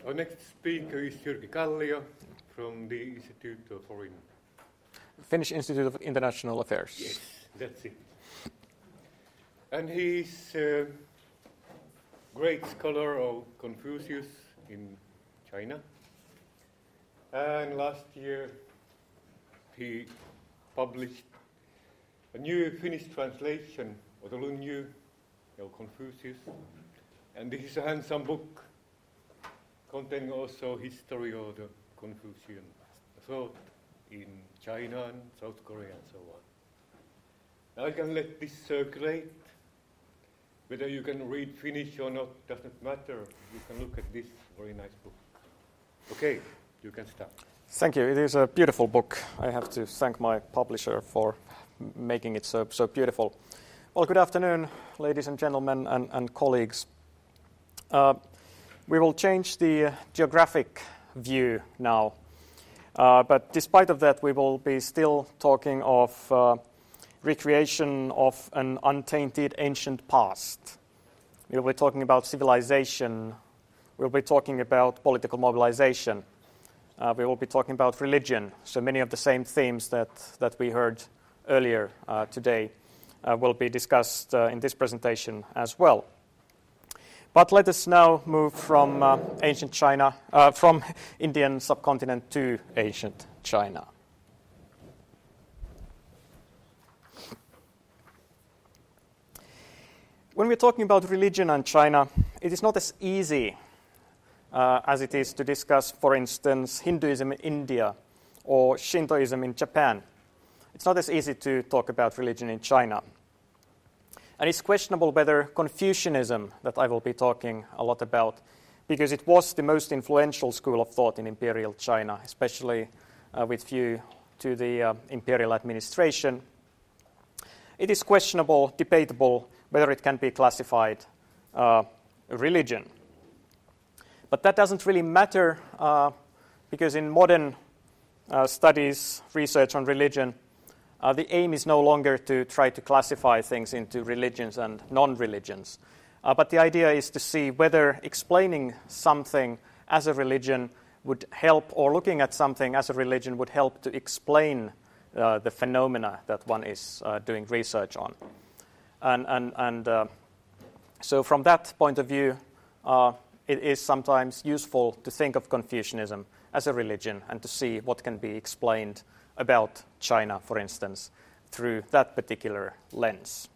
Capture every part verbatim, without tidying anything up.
Our next speaker is Jyrki Kallio from the Institute of Foreign... Finnish Institute of International Affairs. Yes, that's it. And he's a great scholar of Confucius in China. And last year he published a new Finnish translation of the Lunyu of Confucius. And this is a handsome book containing also history of the Confucian thought in China and South Korea and so on. I can let this circulate. Whether you can read Finnish or not doesn't matter. You can look at this very nice book. Okay, you can start. Thank you. It is a beautiful book. I have to thank my publisher for making it so so beautiful. Well, good afternoon, ladies and gentlemen and, and colleagues. Uh, we will change the geographic view now. Uh, but despite of that, we will be still talking of uh, recreation of an untainted ancient past. We'll be talking about civilization. We'll be talking about political mobilization. Uh, we will be talking about religion. So many of the same themes that, that we heard earlier uh, today uh, will be discussed uh, in this presentation as well. But let us now move from uh, ancient China, uh, from Indian subcontinent to ancient China. When we're talking about religion and China, it is not as easy uh, as it is to discuss, for instance, Hinduism in India or Shintoism in Japan. It's not as easy to talk about religion in China. And it's questionable whether Confucianism, that I will be talking a lot about, because it was the most influential school of thought in imperial China, especially uh, with view to the uh, imperial administration. It is questionable, debatable, whether it can be classified uh, a religion. But that doesn't really matter uh, because in modern uh, studies, research on religion, Uh, the aim is no longer to try to classify things into religions and non-religions. Uh, but the idea is to see whether explaining something as a religion would help, or looking at something as a religion would help to explain uh, the phenomena that one is uh, doing research on. And, and, and uh, so from that point of view, uh, it is sometimes useful to think of Confucianism as a religion and to see what can be explained about China, for instance, through that particular lens.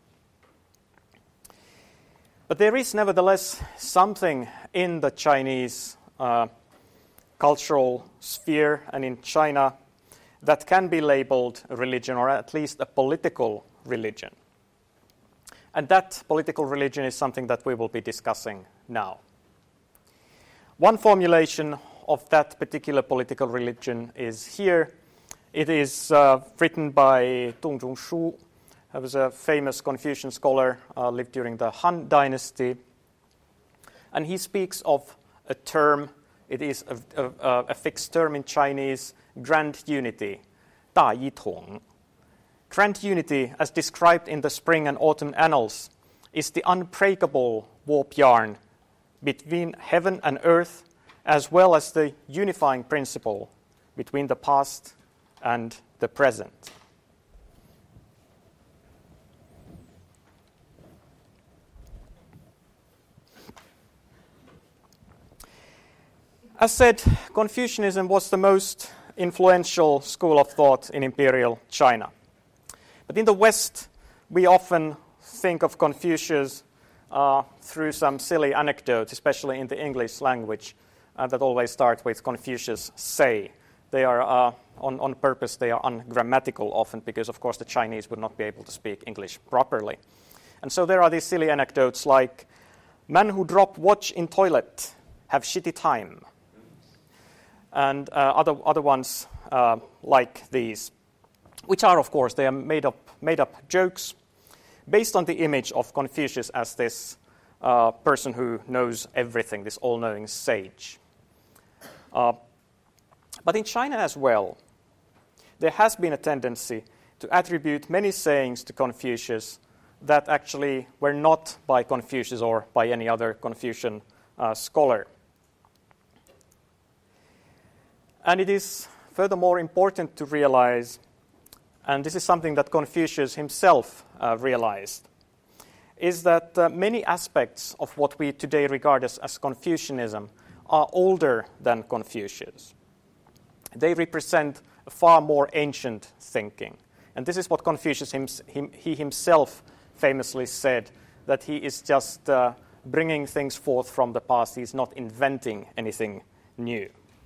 But there is nevertheless something in the Chinese uh, cultural sphere and in China that can be labeled a religion, or at least a political religion. And that political religion is something that we will be discussing now. One formulation of that particular political religion is here. It is uh, written by Dong Zhongshu, who was a famous Confucian scholar, uh, lived during the Han Dynasty. And he speaks of a term, it is a, a, a fixed term in Chinese, grand unity, 大一统. Grand unity, as described in the Spring and Autumn Annals, is the unbreakable warp yarn between heaven and earth, as well as the unifying principle between the past and the present. As said, Confucianism was the most influential school of thought in imperial China. But in the West, we often think of Confucius uh, through some silly anecdotes, especially in the English language, uh, that always start with Confucius say. They are, uh, on, on purpose, they are ungrammatical often because, of course, the Chinese would not be able to speak English properly. And so there are these silly anecdotes like, men who drop watch in toilet have shitty time. And uh, other, other ones uh, like these, which are, of course, they are made up, made up jokes based on the image of Confucius as this uh, person who knows everything, this all-knowing sage. Uh, But in China as well, there has been a tendency to attribute many sayings to Confucius that actually were not by Confucius or by any other Confucian uh, scholar. And it is furthermore important to realize, and this is something that Confucius himself uh, realized, is that uh, many aspects of what we today regard as, as Confucianism are older than Confucius. They represent a far more ancient thinking. And this is what Confucius him, him, he himself famously said, that he is just uh, bringing things forth from the past. He is not inventing anything new.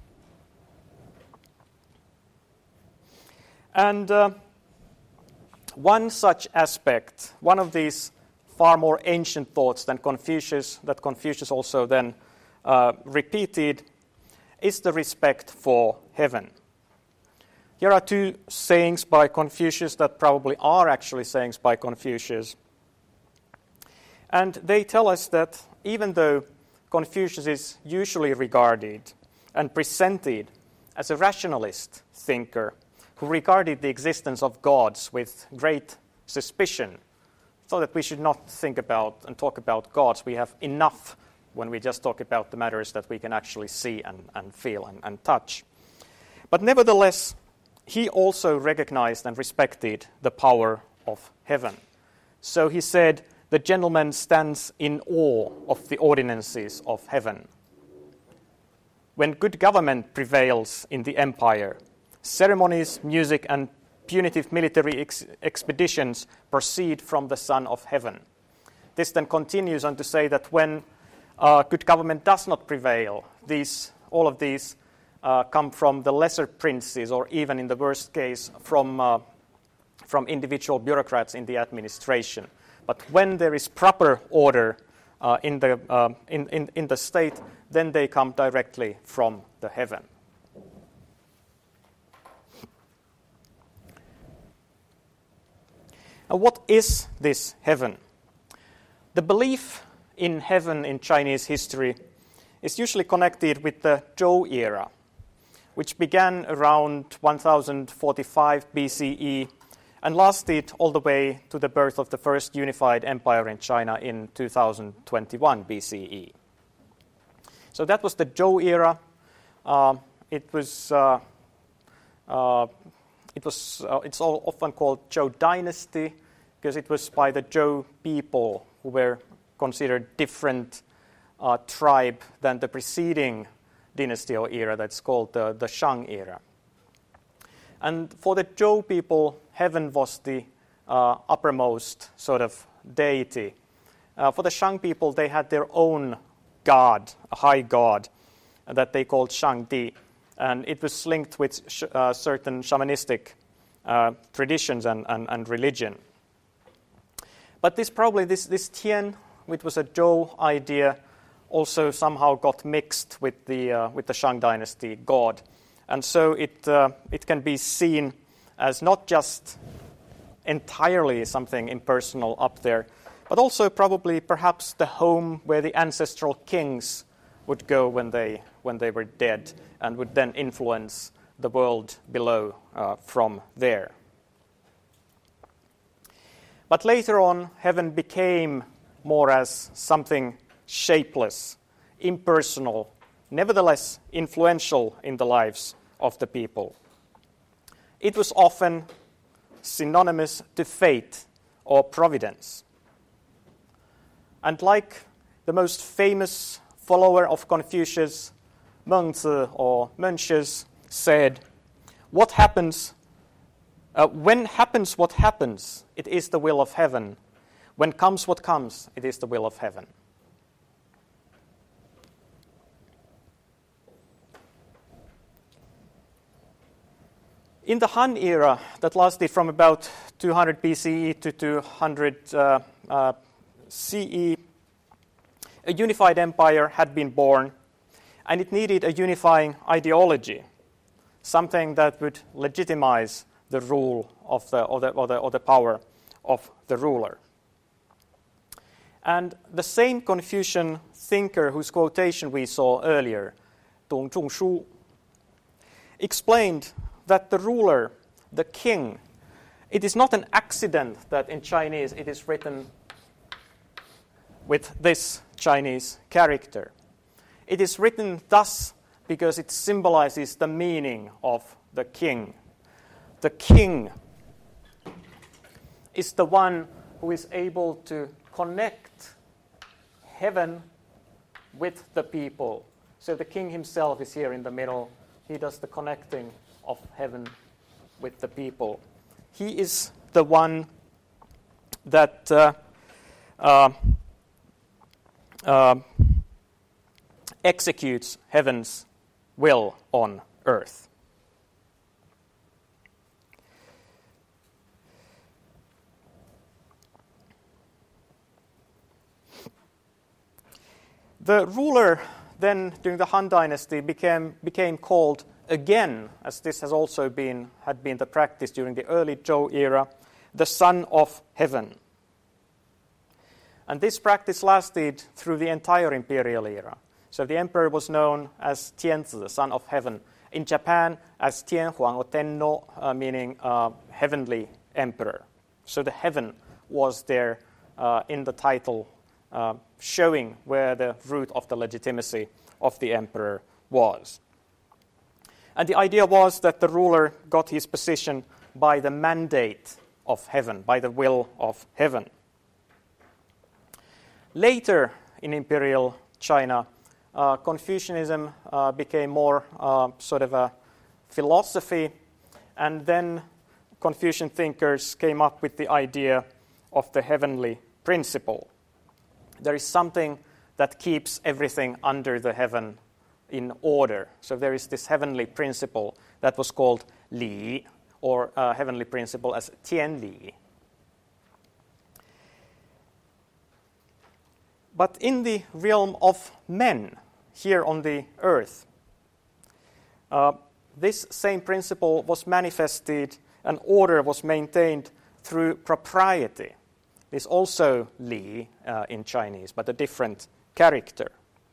And uh, one such aspect, one of these far more ancient thoughts than Confucius, that Confucius also then uh, repeated, is the respect for heaven. Here are two sayings by Confucius that probably are actually sayings by Confucius. And they tell us that even though Confucius is usually regarded and presented as a rationalist thinker who regarded the existence of gods with great suspicion, so that we should not think about and talk about gods. We have enough when we just talk about the matters that we can actually see and, and feel and, and touch. But nevertheless, he also recognized and respected the power of heaven. So he said, "The gentleman stands in awe of the ordinances of heaven." When good government prevails in the empire, ceremonies, music, and punitive military ex- expeditions proceed from the Son of Heaven. This then continues on to say that when uh, good government does not prevail, these, all of these uh, come from the lesser princes, or even in the worst case, from, uh, from individual bureaucrats in the administration. But when there is proper order uh, in, the, uh, in, in, in the state, then they come directly from the heaven. Now, what is this heaven? The belief in heaven in Chinese history is usually connected with the Zhou era, which began around one thousand forty-five B C E and lasted all the way to the birth of the first unified empire in China in two thousand twenty-one B C E. So that was the Zhou era. Uh, it was... Uh, uh, It was. Uh, it's all often called Zhou dynasty because it was by the Zhou people who were considered different uh, tribe than the preceding dynasty or era that's called the, the Shang era. And for the Zhou people, heaven was the uh, uppermost sort of deity. Uh, for the Shang people, they had their own god, a high god, that they called Shangdi. And it was linked with sh- uh, certain shamanistic uh, traditions and, and, and religion. But this probably, this, this Tian, which was a Zhou idea, also somehow got mixed with the, uh, with the Shang dynasty god. And so it, uh, it can be seen as not just entirely something impersonal up there, but also probably perhaps the home where the ancestral kings would go when they when they were dead, and would then influence the world below uh, from there. But later on, heaven became more as something shapeless, impersonal, nevertheless influential in the lives of the people. It was often synonymous to fate or providence. And like the most famous follower of Confucius, Mengzi or Mencius, said, "What happens, uh, when happens what happens, it is the will of heaven. When comes what comes, it is the will of heaven." In the Han era, that lasted from about two hundred B C E to two hundred uh, uh, C E, a unified empire had been born, and it needed a unifying ideology, something that would legitimize the rule of the or the, or the, or the power of the ruler. And the same Confucian thinker whose quotation we saw earlier, Dong Zhongshu, explained that the ruler, the king, it is not an accident that in Chinese it is written with this Chinese character. It is written thus because it symbolizes the meaning of the king. The king is the one who is able to connect heaven with the people. So the king himself is here in the middle. He does the connecting of heaven with the people. He is the one that uh, uh, uh, executes heaven's will on earth. The ruler then, during the Han Dynasty, became, became called again, as this has also been had been the practice during the early Zhou era, the Son of Heaven. And this practice lasted through the entire imperial era. So the emperor was known as Tianzi, the Son of Heaven. In Japan, as Tianhuang or Tenno, uh, meaning uh, heavenly emperor. So the heaven was there uh, in the title, uh, showing where the root of the legitimacy of the emperor was. And the idea was that the ruler got his position by the mandate of heaven, by the will of heaven. Later in imperial China, uh, Confucianism uh, became more uh, sort of a philosophy, and then Confucian thinkers came up with the idea of the heavenly principle. There is something that keeps everything under the heaven in order. So there is this heavenly principle that was called Li, or uh, heavenly principle as Tianli. But in the realm of men, here on the earth, uh, this same principle was manifested, and order was maintained through propriety. It's also Li uh, in Chinese, but a different character.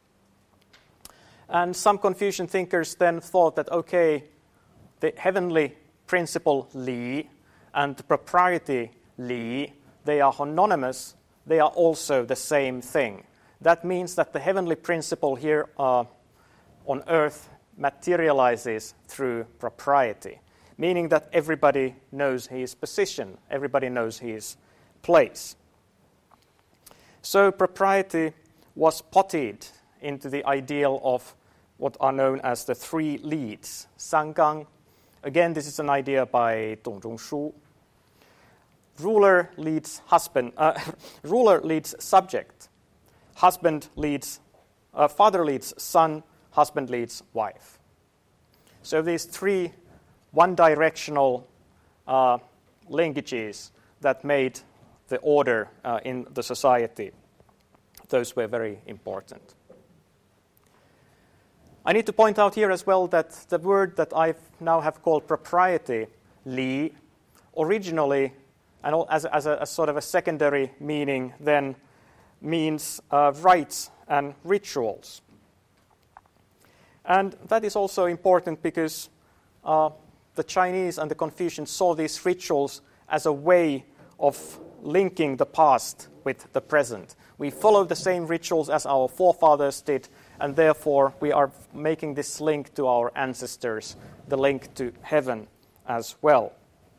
And some Confucian thinkers then thought that, okay, the heavenly principle Li and the propriety Li, they are synonymous, they are also the same thing. That means that the heavenly principle here uh, on earth materializes through propriety, meaning that everybody knows his position, everybody knows his place. So propriety was potted into the ideal of what are known as the three leads, Sangang. Again, this is an idea by Dong Zhongshu. Ruler leads husband. Uh, ruler leads subject. Husband leads. Uh, father leads son. Husband leads wife. So these three one-directional uh, linkages that made the order uh, in the society, those were very important. I need to point out here as well that the word that I now have called propriety, Li, originally, and as, as a as sort of a secondary meaning, then means uh, rites and rituals. And that is also important because uh, the Chinese and the Confucians saw these rituals as a way of linking the past with the present. We follow the same rituals as our forefathers did, and therefore we are making this link to our ancestors, the link to heaven as well.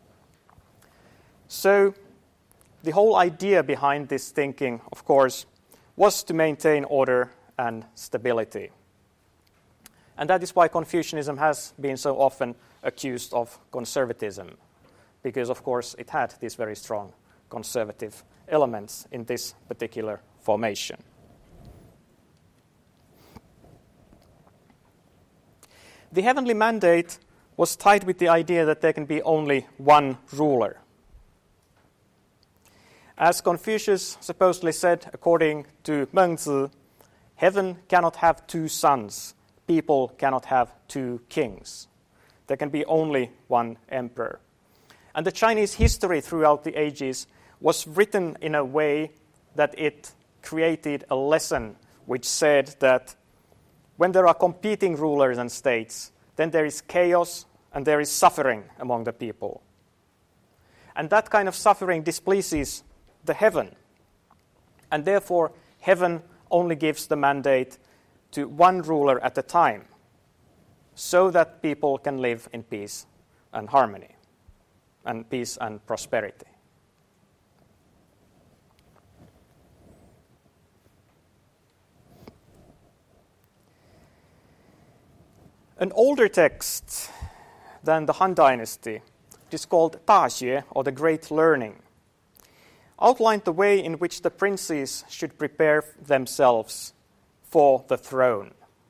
So the whole idea behind this thinking, of course, was to maintain order and stability. And that is why Confucianism has been so often accused of conservatism, because, of course, it had these very strong conservative elements in this particular formation. The heavenly mandate was tied with the idea that there can be only one ruler. As Confucius supposedly said, according to Mengzi, heaven cannot have two sons, people cannot have two kings. There can be only one emperor. And the Chinese history throughout the ages was written in a way that it created a lesson which said that when there are competing rulers and states, then there is chaos and there is suffering among the people. And that kind of suffering displeases the heaven. And therefore, heaven only gives the mandate to one ruler at a time. so that people can live in peace and harmony, and peace and prosperity. An older text than the Han Dynasty, it is called Da Xue, or the Great Learning, outlined the way in which the princes should prepare themselves for the throne.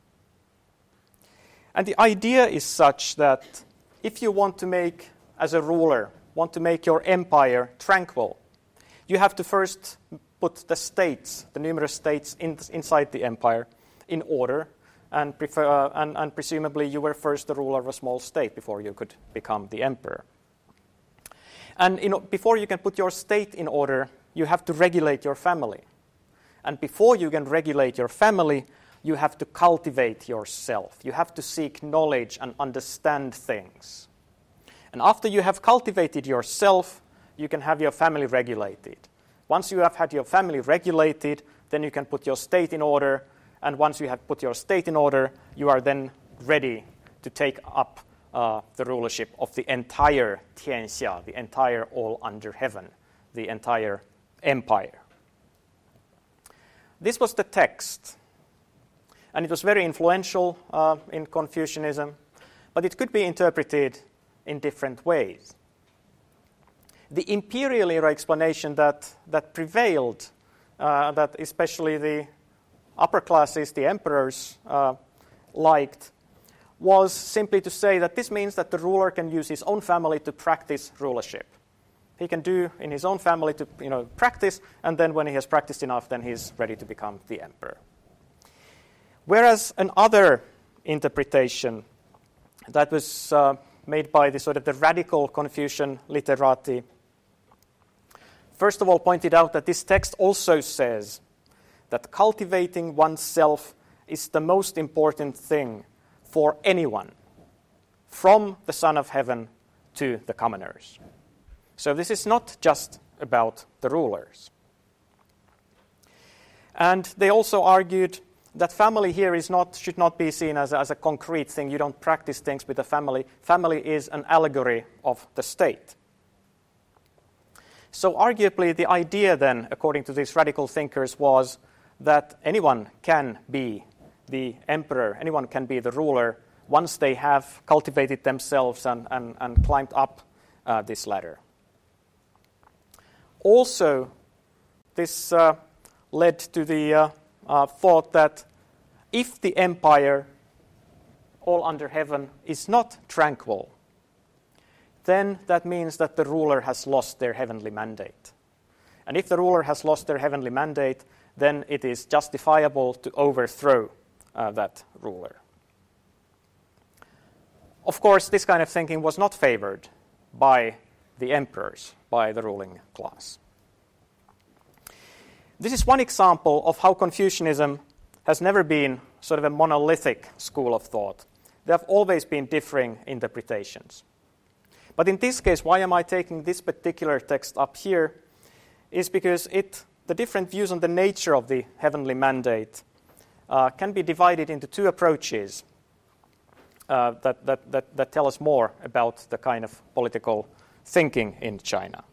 And the idea is such that if you want to make, as a ruler, want to make your empire tranquil, you have to first put the states, the numerous states in, inside the empire, in order, and, prefer, uh, and, and presumably you were first the ruler of a small state before you could become the emperor. And you know, before you can put your state in order, you have to regulate your family. And before you can regulate your family, you have to cultivate yourself. You have to seek knowledge and understand things. And after you have cultivated yourself, you can have your family regulated. Once you have had your family regulated, then you can put your state in order. And once you have put your state in order, you are then ready to take up uh, the rulership of the entire Tianxia, the entire all under heaven, the entire empire. This was the text. And it was very influential uh, in Confucianism, but it could be interpreted in different ways. The imperial era explanation that, that prevailed, uh, that especially the upper classes, the emperors, uh, liked, was simply to say that this means that the ruler can use his own family to practice rulership. He can do in his own family to you know, practice, and then when he has practiced enough, then he's ready to become the emperor. Whereas another interpretation that was uh, made by the sort of the radical Confucian literati, first of all pointed out that this text also says that cultivating oneself is the most important thing for anyone, from the Son of Heaven to the commoners. So this is not just about the rulers. And they also argued that family here is not, should not be seen as a, as a concrete thing. You don't practice things with the family. Family is an allegory of the state. So arguably the idea then, according to these radical thinkers, was that anyone can be the emperor, anyone can be the ruler once they have cultivated themselves and, and, and climbed up uh, this ladder. Also, this uh, led to the uh, uh, thought that if the empire, all under heaven, is not tranquil, then that means that the ruler has lost their heavenly mandate. And if the ruler has lost their heavenly mandate, then it is justifiable to overthrow uh, that ruler. Of course, this kind of thinking was not favored by the emperors, by the ruling class. This is one example of how Confucianism has never been sort of a monolithic school of thought. There have always been differing interpretations. But in this case, why am I taking this particular text up here, is because it, the different views on the nature of the heavenly mandate uh, can be divided into two approaches uh, that, that, that, that tell us more about the kind of political thinking in China.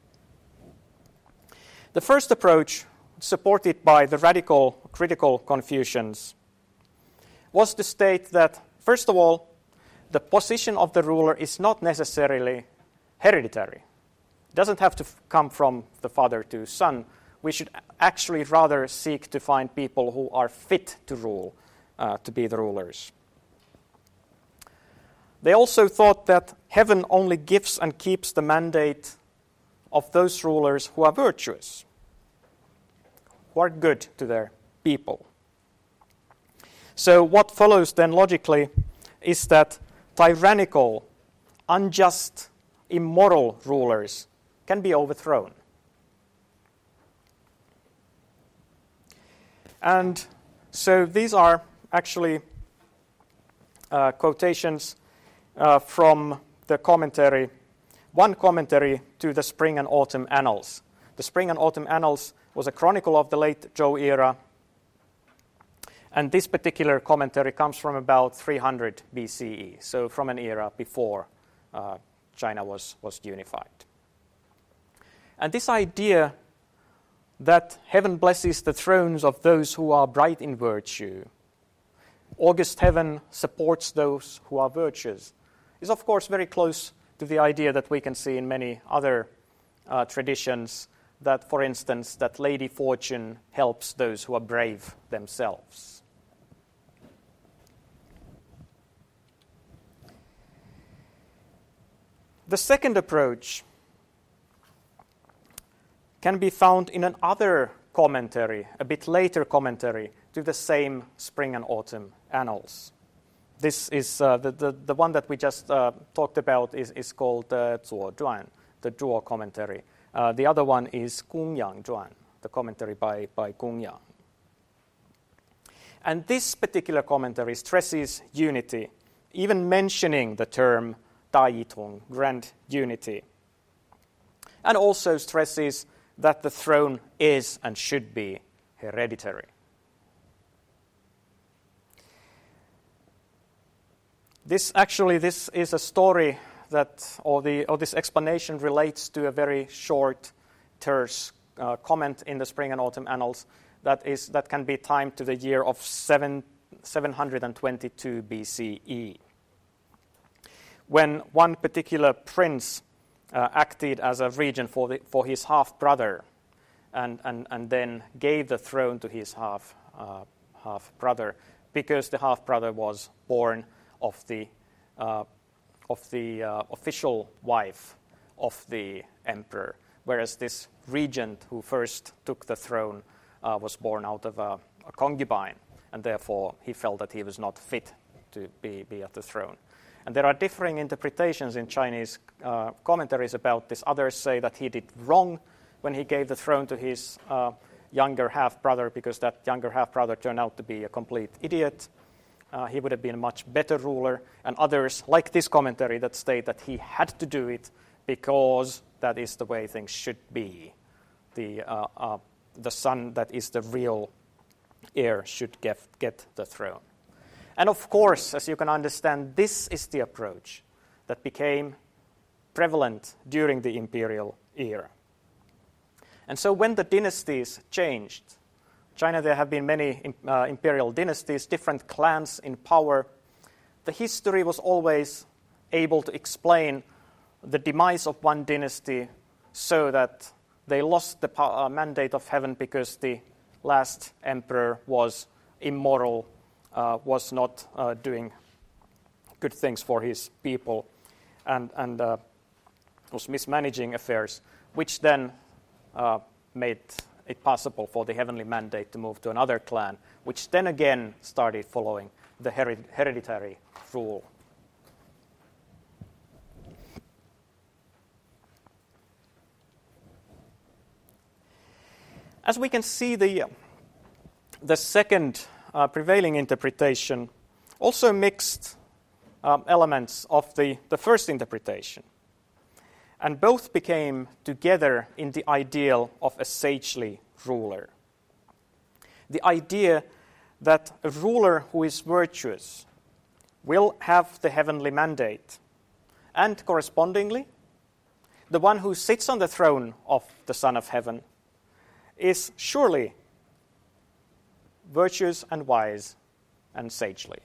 The first approach, supported by the radical critical Confucians, was to state that, first of all, the position of the ruler is not necessarily hereditary. It doesn't have to f- come from the father to son. We should actually rather seek to find people who are fit to rule, uh, to be the rulers. They also thought that heaven only gives and keeps the mandate of those rulers who are virtuous, who are good to their people. So what follows then logically is that tyrannical, unjust, immoral rulers can be overthrown. And so these are actually uh, quotations uh, from the commentary, one commentary to the Spring and Autumn Annals. The Spring and Autumn Annals was a chronicle of the late Zhou era, And this particular commentary comes from about three hundred B C E, so from an era before uh, China was, was unified. And this idea that heaven blesses the thrones of those who are bright in virtue, august heaven supports those who are virtuous, is of course very close to the idea that we can see in many other uh, traditions, that, for instance, that Lady Fortune helps those who are brave themselves. The second approach can be found in another commentary, a bit later commentary, to the same Spring and Autumn Annals. This is uh, the, the, the one that we just uh, talked about is, is called uh, Zuo Zhuan, the Zhuo commentary. Uh, the other one is Gongyang Zhuan, the commentary by, by Gongyang. And this particular commentary stresses unity, even mentioning the term Daitong, grand unity, and also stresses that the throne is and should be hereditary. This actually, this is a story that, or, the, or this explanation relates to a very short, terse uh, comment in the Spring and Autumn Annals that is that can be timed to the year of seven, seven hundred twenty-two B C E, when one particular prince uh, acted as a regent for, the, for his half-brother, and, and, and then gave the throne to his half, uh, half-brother, because the half-brother was born of the, uh, of the uh, official wife of the emperor, whereas this regent who first took the throne uh, was born out of a, a concubine, and therefore he felt that he was not fit to be, be at the throne. And there are differing interpretations in Chinese uh, commentaries about this. Others say that he did wrong when he gave the throne to his uh, younger half-brother, because that younger half-brother turned out to be a complete idiot. Uh, he would have been a much better ruler. And others, like this commentary, that state that he had to do it because that is the way things should be. The, uh, uh, the son that is the real heir should get, get the throne. And of course, as you can understand, this is the approach that became prevalent during the imperial era. And so when the dynasties changed, China, there have been many uh, imperial dynasties, different clans in power. The history was always able to explain the demise of one dynasty so that they lost the uh, mandate of heaven because the last emperor was immoral, uh, was not uh, doing good things for his people, and, and uh, was mismanaging affairs, which then uh, made it possible for the heavenly mandate to move to another clan, which then again started following the hered- hereditary rule. As we can see, the, the second uh, prevailing interpretation also mixed um, elements of the, the first interpretation. And both became together in the ideal of a sagely ruler. The idea that a ruler who is virtuous will have the heavenly mandate, and correspondingly, the one who sits on the throne of the Son of Heaven is surely virtuous and wise and sagely.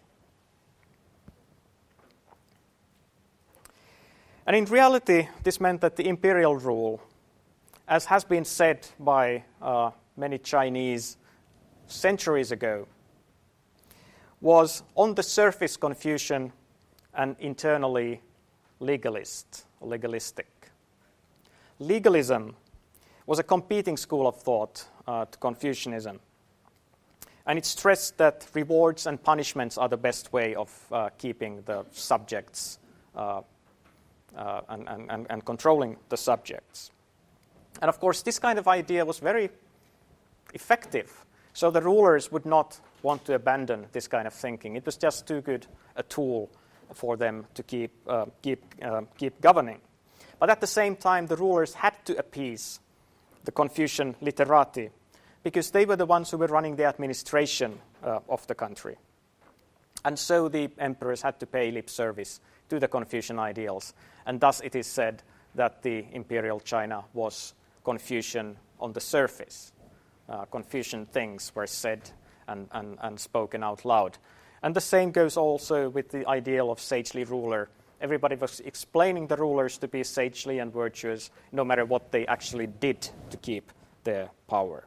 And in reality, this meant that the imperial rule, as has been said by uh, many Chinese centuries ago, was on the surface Confucian and internally legalist, legalistic. Legalism was a competing school of thought uh, to Confucianism, and it stressed that rewards and punishments are the best way of uh, keeping the subjects uh, Uh, and, and, and controlling the subjects. And of course, this kind of idea was very effective. So the rulers would not want to abandon this kind of thinking. It was just too good a tool for them to keep, uh, keep, uh, keep governing. But at the same time, the rulers had to appease the Confucian literati because they were the ones who were running the administration uh, of the country. And so the emperors had to pay lip service to the Confucian ideals. And thus it is said that the imperial China was Confucian on the surface. Uh, Confucian things were said and, and, and spoken out loud. And the same goes also with the ideal of sagely ruler. Everybody was explaining the rulers to be sagely and virtuous, no matter what they actually did to keep their power.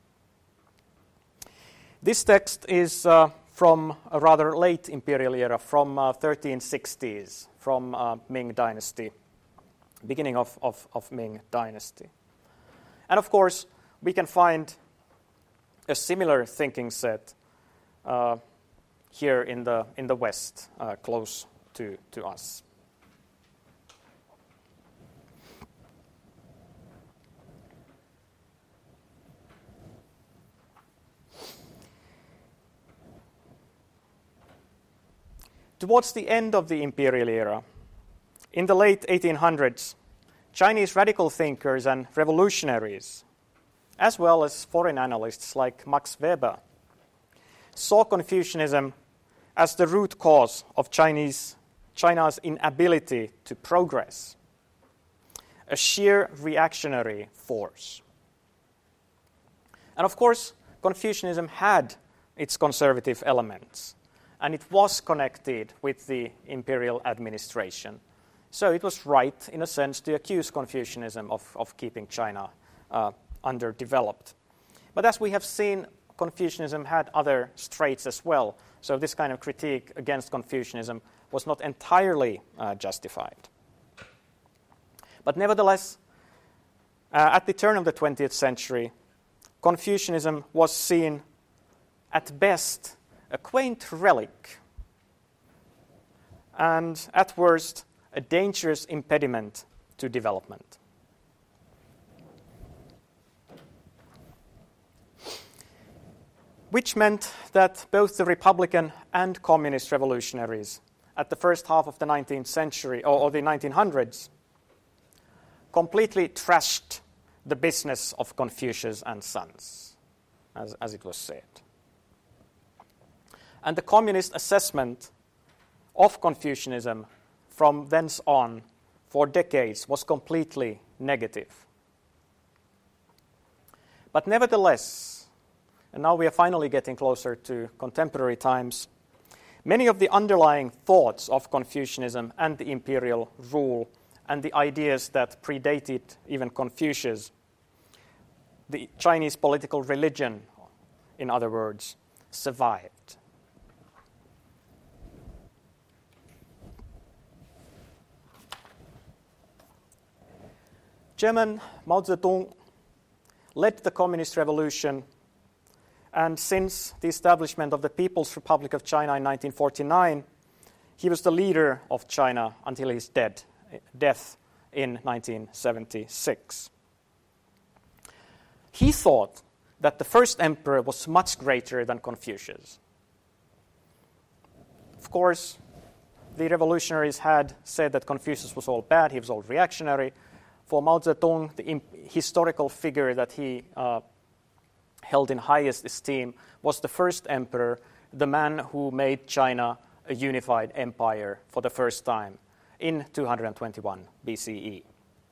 This text is uh, from a rather late imperial era, from uh, thirteen sixties, from uh, Ming Dynasty, beginning of, of, of Ming Dynasty. And of course, we can find a similar thinking set uh, here in the in the West, uh, close to, to us. Towards the end of the imperial era, in the late eighteen hundreds, Chinese radical thinkers and revolutionaries, as well as foreign analysts like Max Weber, saw Confucianism as the root cause of Chinese, China's inability to progress, a sheer reactionary force. And of course, Confucianism had its conservative elements, and it was connected with the imperial administration. So it was right, in a sense, to accuse Confucianism of, of keeping China uh, underdeveloped. But as we have seen, Confucianism had other traits as well. So this kind of critique against Confucianism was not entirely uh, justified. But nevertheless, uh, at the turn of the twentieth century, Confucianism was seen at best a quaint relic, and at worst, a dangerous impediment to development. Which meant that both the Republican and Communist revolutionaries at the first half of the nineteenth century, or, or the nineteen hundreds, completely trashed the business of Confucius and Sons, as, as it was said. And the communist assessment of Confucianism from thence on for decades was completely negative. But nevertheless, and now we are finally getting closer to contemporary times, many of the underlying thoughts of Confucianism and the imperial rule and the ideas that predated even Confucius, the Chinese political religion, in other words, survived. Chairman Mao Zedong led the Communist Revolution, and since the establishment of the People's Republic of China in nineteen forty-nine, he was the leader of China until his dead, death in nineteen seventy-six. He thought that the first emperor was much greater than Confucius. Of course, the revolutionaries had said that Confucius was all bad, he was all reactionary. For Mao Zedong, the imp- historical figure that he uh, held in highest esteem was the first emperor, the man who made China a unified empire for the first time in two hundred twenty-one B C E.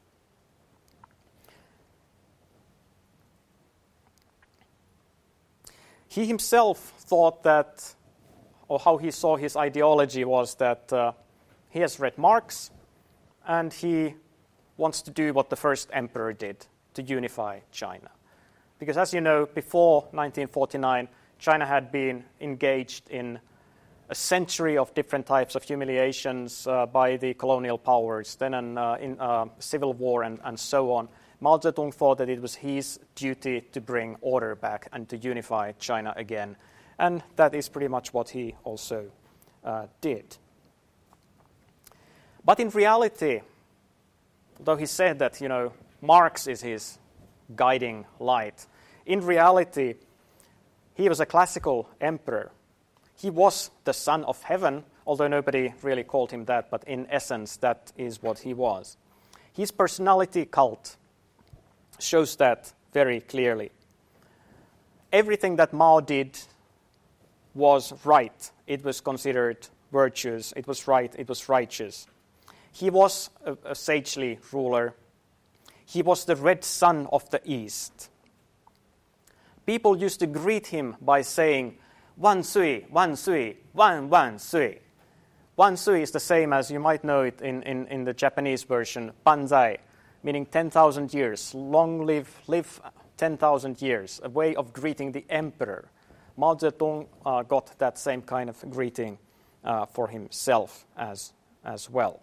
He himself thought that, or how he saw his ideology was that uh, he has read Marx and he wants to do what the first emperor did, to unify China. Because as you know, before nineteen forty-nine, China had been engaged in a century of different types of humiliations uh, by the colonial powers, then an uh, in, uh, civil war and, and so on. Mao Zedong thought that it was his duty to bring order back and to unify China again. And that is pretty much what he also uh, did. But in reality, though he said that, you know, Marx is his guiding light, in reality, he was a classical emperor. He was the son of heaven, although nobody really called him that, but in essence, that is what he was. His personality cult shows that very clearly. everything that Mao did was right. It was considered virtuous. It was right. It was righteous. He was a, a sagely ruler. He was the red sun of the East. People used to greet him by saying, Wan Sui, Wan Sui, Wan Wan Sui. Wan Sui is the same as, you might know it in, in, in the Japanese version, Banzai, meaning ten thousand years. Long live, live ten thousand years, a way of greeting the emperor. Mao Zedong uh, got that same kind of greeting uh, for himself as, as well.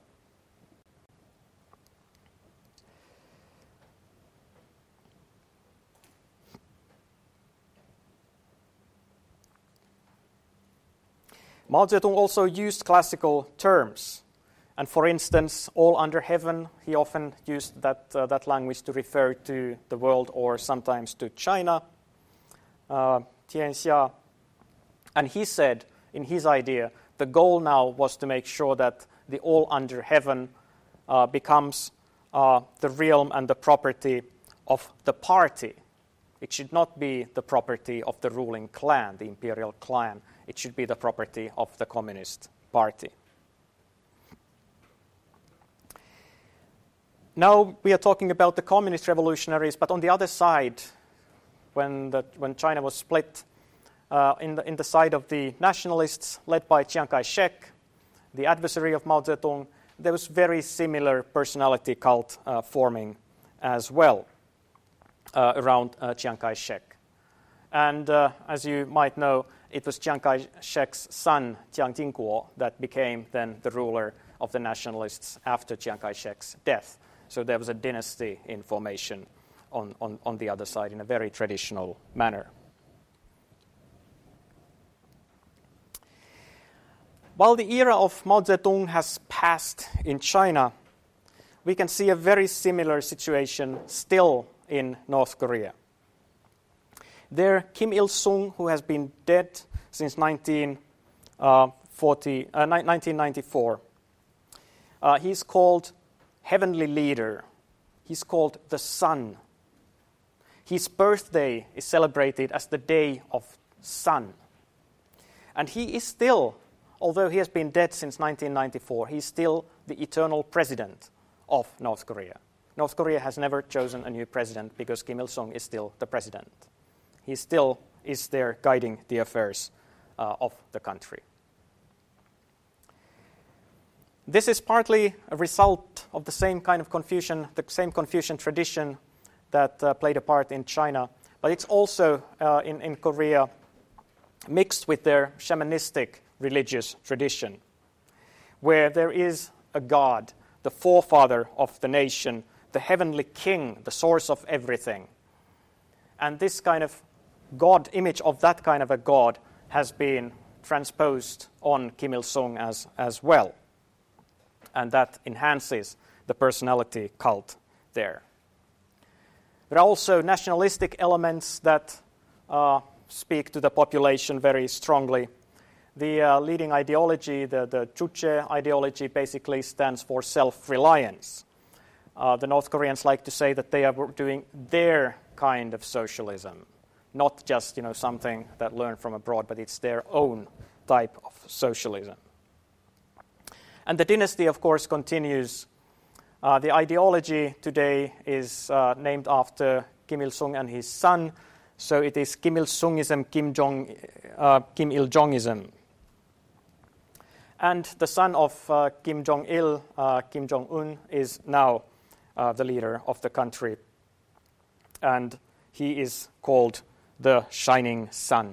Mao Zedong also used classical terms. And for instance, all under heaven, he often used that, uh, that language to refer to the world or sometimes to China, uh, Tianxia. And he said, in his idea, the goal now was to make sure that the all under heaven uh, becomes uh, the realm and the property of the party. It should not be the property of the ruling clan, the imperial clan. It should be the property of the Communist Party. Now we are talking about the communist revolutionaries, but on the other side, when, the, when China was split, uh, in, the, in the side of the nationalists, led by Chiang Kai-shek, the adversary of Mao Zedong, there was very similar personality cult uh, forming as well uh, around uh, Chiang Kai-shek. And uh, as you might know, it was Chiang Kai-shek's son, Jiang Jingguo, that became then the ruler of the nationalists after Chiang Kai-shek's death. So there was a dynasty in formation on, on, on the other side in a very traditional manner. While the era of Mao Zedong has passed in China, we can see a very similar situation still in North Korea. There, Kim Il-sung, who has been dead since nineteen ninety-four, uh, he's called Heavenly Leader. He's called the Sun. His birthday is celebrated as the Day of Sun. And he is still, although he has been dead since nineteen ninety-four, he's still the eternal president of North Korea. North Korea has never chosen a new president because Kim Il-sung is still the president. He still is there guiding the affairs uh, of the country. This is partly a result of the same kind of Confucian, the same Confucian tradition that uh, played a part in China, but it's also uh, in, in Korea mixed with their shamanistic religious tradition, where there is a god, the forefather of the nation, the heavenly king, the source of everything. And this kind of God, image of that kind of a God has been transposed on Kim Il-sung as, as well. And that enhances the personality cult there. There are also nationalistic elements that uh, speak to the population very strongly. The uh, leading ideology, the, the Juche ideology, basically stands for self-reliance. Uh, the North Koreans like to say that they are doing their kind of socialism. Not just, you know, something that learned from abroad, but it's their own type of socialism. And the dynasty, of course, continues. Uh, the ideology today is uh, named after Kim Il-sung and his son, so it is Kim Il-sungism, Kim Jong, uh, Kim Il-jongism. And the son of uh, Kim Jong-il, uh, Kim Jong-un, is now uh, the leader of the country. And he is called the Shining Sun.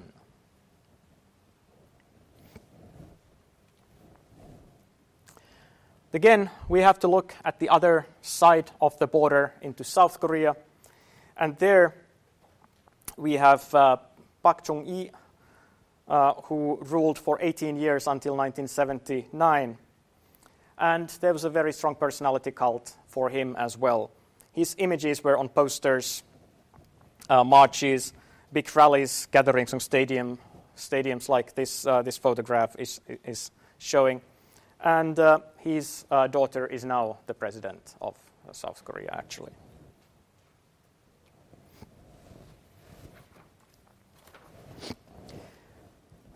Again, we have to look at the other side of the border into South Korea. And there we have uh, Park Chung-hee, uh, who ruled for eighteen years until nineteen seventy-nine. And there was a very strong personality cult for him as well. His images were on posters, uh, marches, big rallies, gatherings on stadium, stadiums like this, uh, this photograph is, is showing. And uh, his uh, daughter is now the president of uh, South Korea, actually.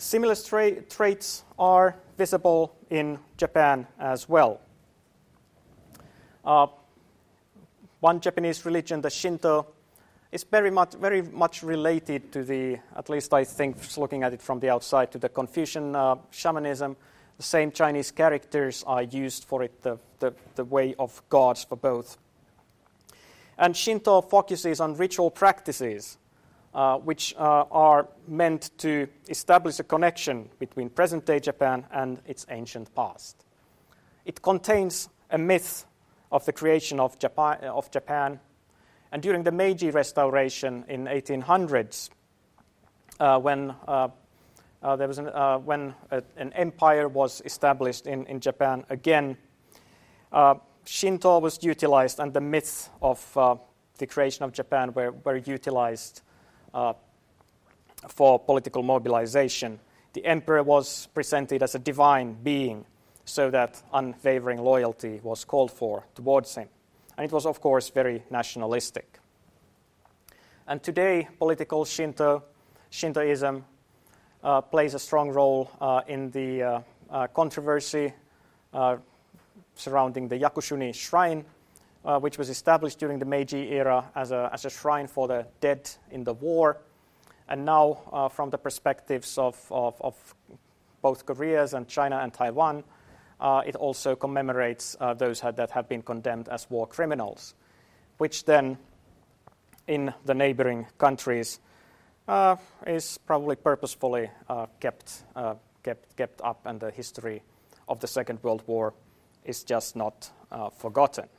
Similar tra- traits are visible in Japan as well. Uh, one Japanese religion, the Shinto, is very much, very much related to the, at least I think, looking at it from the outside, to the Confucian uh, shamanism. The same Chinese characters are used for it, the, the, the way of gods for both. And Shinto focuses on ritual practices, uh, which uh, are meant to establish a connection between present-day Japan and its ancient past. It contains a myth of the creation of Japan, of Japan. And during the Meiji Restoration in eighteen hundreds, uh, when uh, uh, there was an, uh, when a, an empire was established in, in Japan again, uh, Shinto was utilized, and the myths of uh, the creation of Japan were, were utilized uh, for political mobilization. The emperor was presented as a divine being, so that unwavering loyalty was called for towards him. And it was, of course, very nationalistic. And today, political Shinto, Shintoism uh, plays a strong role uh, in the uh, uh, controversy uh, surrounding the Yakushuni Shrine, uh, which was established during the Meiji era as a, as a shrine for the dead in the war. And now, uh, from the perspectives of, of, of both Koreas and China and Taiwan, Uh, it also commemorates uh, those ha- that have been condemned as war criminals, which then, in the neighboring countries, uh, is probably purposefully uh, kept, uh, kept, kept up, and the history of the Second World War is just not uh, forgotten.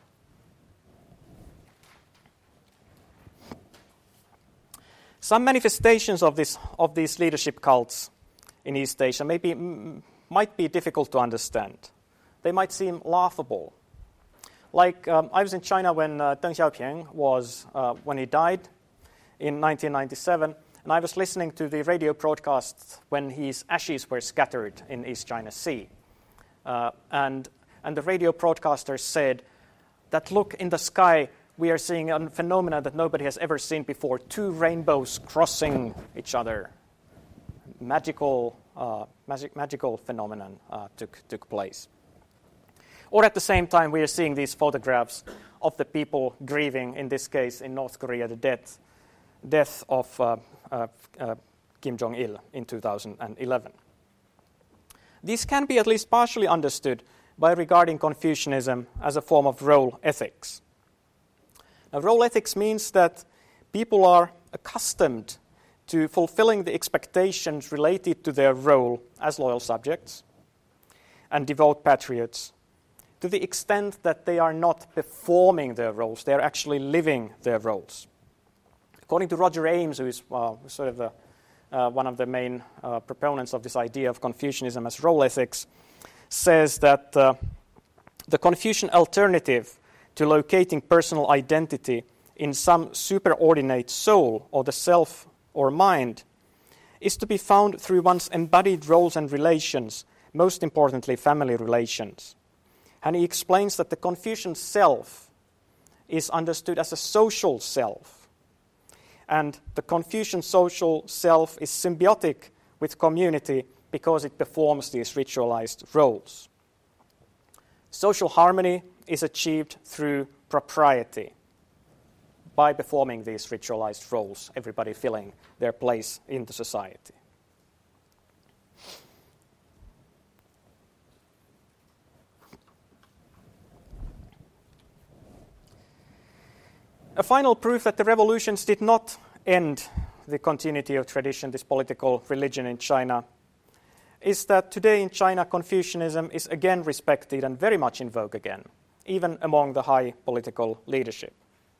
Some manifestations of, this, of these leadership cults in East Asia may be... Mm, might be difficult to understand. They might seem laughable. Like, um, I was in China when uh, Deng Xiaoping was, uh, when he died in nineteen ninety-seven, and I was listening to the radio broadcasts when his ashes were scattered in East China Sea. Uh, and, and the radio broadcaster said that, look, in the sky, we are seeing a phenomenon that nobody has ever seen before, two rainbows crossing each other. Magical Uh, magic, magical phenomenon uh, took, took place. Or at the same time, we are seeing these photographs of the people grieving, in this case in North Korea, the death, death of uh, uh, uh, Kim Jong-il in two thousand eleven. These can be at least partially understood by regarding Confucianism as a form of role ethics. Now, role ethics means that people are accustomed to fulfilling the expectations related to their role as loyal subjects and devout patriots, to the extent that they are not performing their roles, they are actually living their roles. According to Roger Ames, who is uh, sort of the, uh, one of the main uh, proponents of this idea of Confucianism as role ethics, says that uh, the Confucian alternative to locating personal identity in some superordinate soul or the self or mind is to be found through one's embodied roles and relations, most importantly family relations. And he explains that the Confucian self is understood as a social self. And the Confucian social self is symbiotic with community because it performs these ritualized roles. Social harmony is achieved through propriety, by performing these ritualized roles, everybody filling their place in the society. A final proof that the revolutions did not end the continuity of tradition, this political religion in China, is that today in China Confucianism is again respected and very much in vogue again, even among the high political leadership.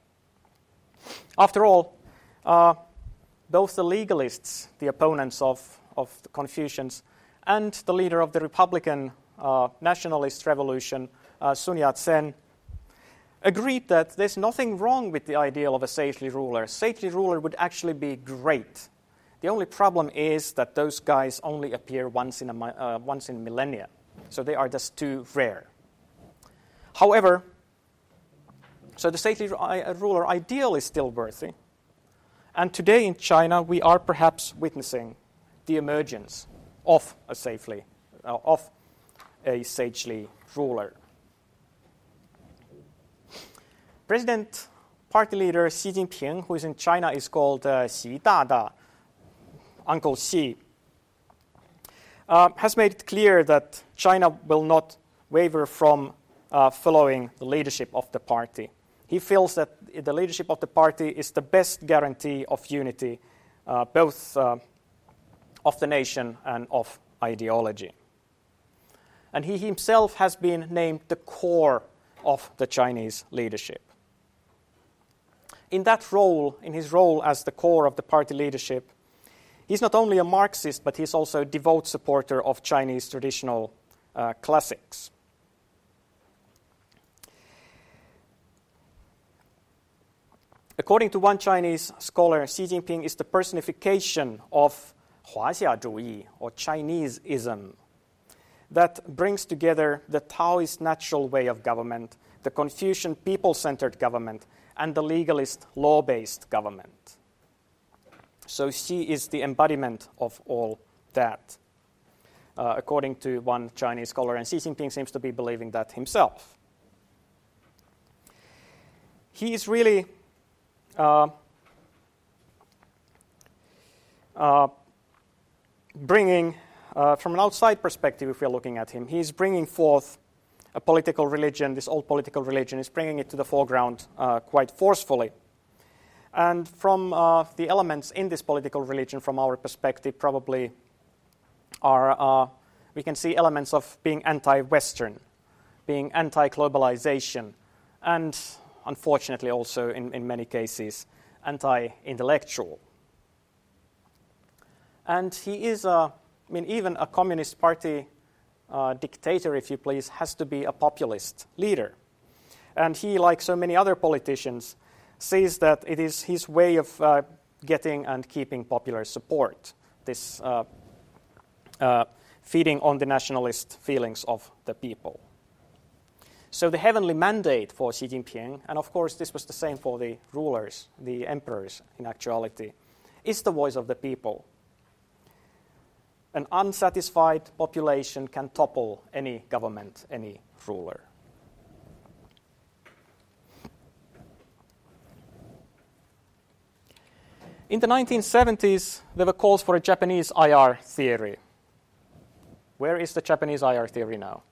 After all, uh, both the legalists, the opponents of, of the Confucians, and the leader of the Republican uh, nationalist revolution, uh, Sun Yat-sen, agreed that there's nothing wrong with the ideal of a sagely ruler. A sagely ruler would actually be great. The only problem is that those guys only appear once in a uh, once in millennia, so they are just too rare. However, so the sagely ruler ideal is still worthy, and today in China we are perhaps witnessing the emergence of a safely, uh, of a sagely ruler. President Party leader Xi Jinping, who is in China, is called uh, Xi Dada, Uncle Xi, uh, has made it clear that China will not waver from uh, following the leadership of the party. He feels that the leadership of the party is the best guarantee of unity, uh, both uh, of the nation and of ideology. And he himself has been named the core of the Chinese leadership. In that role, in his role as the core of the party leadership, he's not only a Marxist, but he's also a devout supporter of Chinese traditional uh, classics. According to one Chinese scholar, Xi Jinping is the personification of Huaxiazhuyi, or Chineseism, that brings together the Taoist natural way of government, the Confucian people-centered government, and the legalist law-based government. So Xi is the embodiment of all that, uh, according to one Chinese scholar, and Xi Jinping seems to be believing that himself. He is really uh, uh, bringing, uh, from an outside perspective, if we're looking at him, he's bringing forth a political religion, this old political religion, is bringing it to the foreground uh, quite forcefully. And from uh, the elements in this political religion, from our perspective, probably are, uh, we can see elements of being anti-Western, being anti-globalization, and unfortunately also, in, in many cases, anti-intellectual. And he is, a, I mean, even a Communist Party Uh, dictator, if you please, has to be a populist leader. And he, like so many other politicians, sees that it is his way of uh, getting and keeping popular support, this uh, uh, feeding on the nationalist feelings of the people. So the heavenly mandate for Xi Jinping, and of course this was the same for the rulers, the emperors in actuality, is the voice of the people. An unsatisfied population can topple any government, any ruler. In the nineteen seventies, there were calls for a Japanese I R theory. Where is the Japanese I R theory now?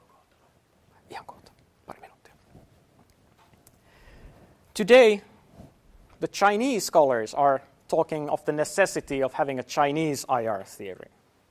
Today, the Chinese scholars are talking of the necessity of having a Chinese I R theory.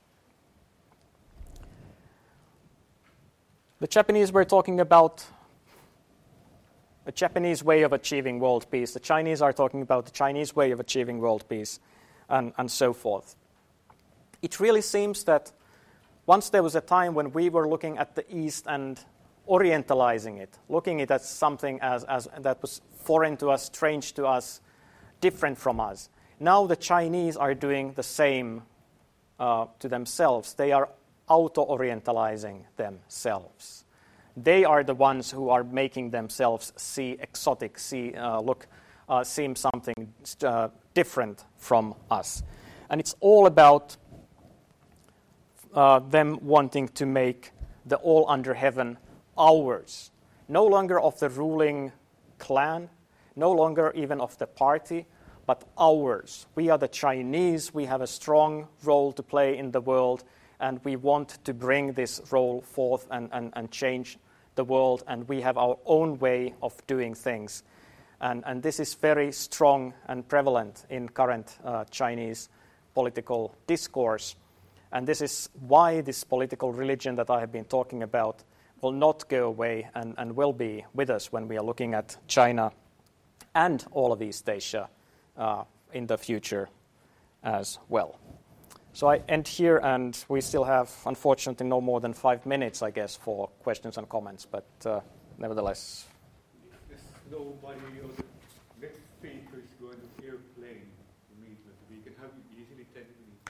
The Japanese were talking about a Japanese way of achieving world peace. The Chinese are talking about the Chinese way of achieving world peace, and, and so forth. It really seems that once there was a time when we were looking at the East and orientalizing it, looking at it as something as, as that was foreign to us, strange to us, different from us. Now the Chinese are doing the same uh, to themselves. They are auto-orientalizing themselves. They are the ones who are making themselves see exotic, see, uh, look, uh, seem something uh, different from us. And it's all about uh, them wanting to make the all under heaven ours. No longer of the ruling clan, no longer even of the party, but ours. We are the Chinese. We have a strong role to play in the world, and we want to bring this role forth and, and, and change the world, and we have our own way of doing things. And, and this is very strong and prevalent in current uh, Chinese political discourse. And this is why this political religion that I have been talking about will not go away and, and will be with us when we are looking at China and all of East Asia uh, in the future as well. So I end here, and we still have, unfortunately, no more than five minutes, I guess, for questions and comments, but uh, nevertheless. If nobody or the next speaker is going to airplane immediately, we can have easily ten minutes.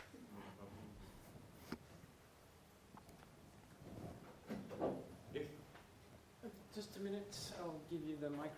Yes? Just a minute, I'll give you the microphone.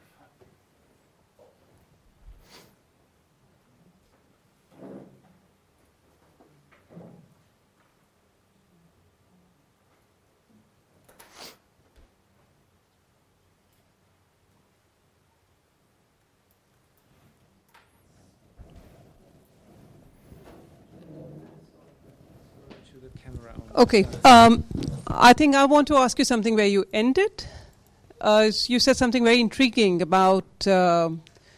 Okay. Um, I think I want to ask you something where you ended. Uh, you said something very intriguing about uh,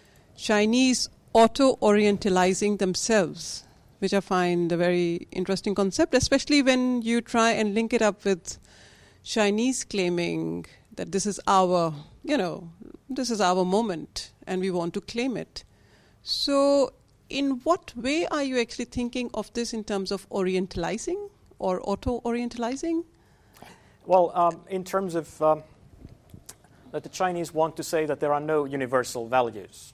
Chinese auto-orientalizing themselves, which I find a very interesting concept, especially when you try and link it up with Chinese claiming that this is our, you know, this is our moment and we want to claim it. So in what way are you actually thinking of this in terms of orientalizing or auto-orientalizing? Well, um, in terms of um, that the Chinese want to say that there are no universal values.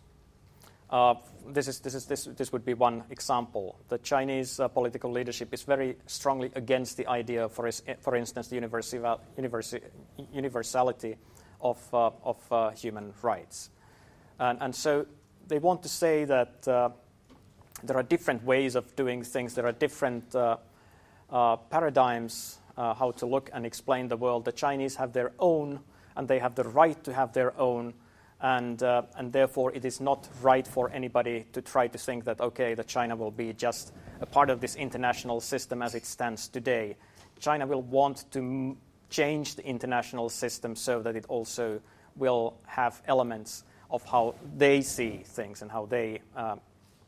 Uh, this is this is this this would be one example. The Chinese uh, political leadership is very strongly against the idea, for is, for instance, the universal, universal, universality of uh, of uh, human rights, and and so they want to say that uh, there are different ways of doing things. There are different uh, uh, paradigms uh, how to look and explain the world. The Chinese have their own, and they have the right to have their own. And uh, and therefore, it is not right for anybody to try to think that, okay, that China will be just a part of this international system as it stands today. China will want to m- change the international system so that it also will have elements of how they see things and how they uh,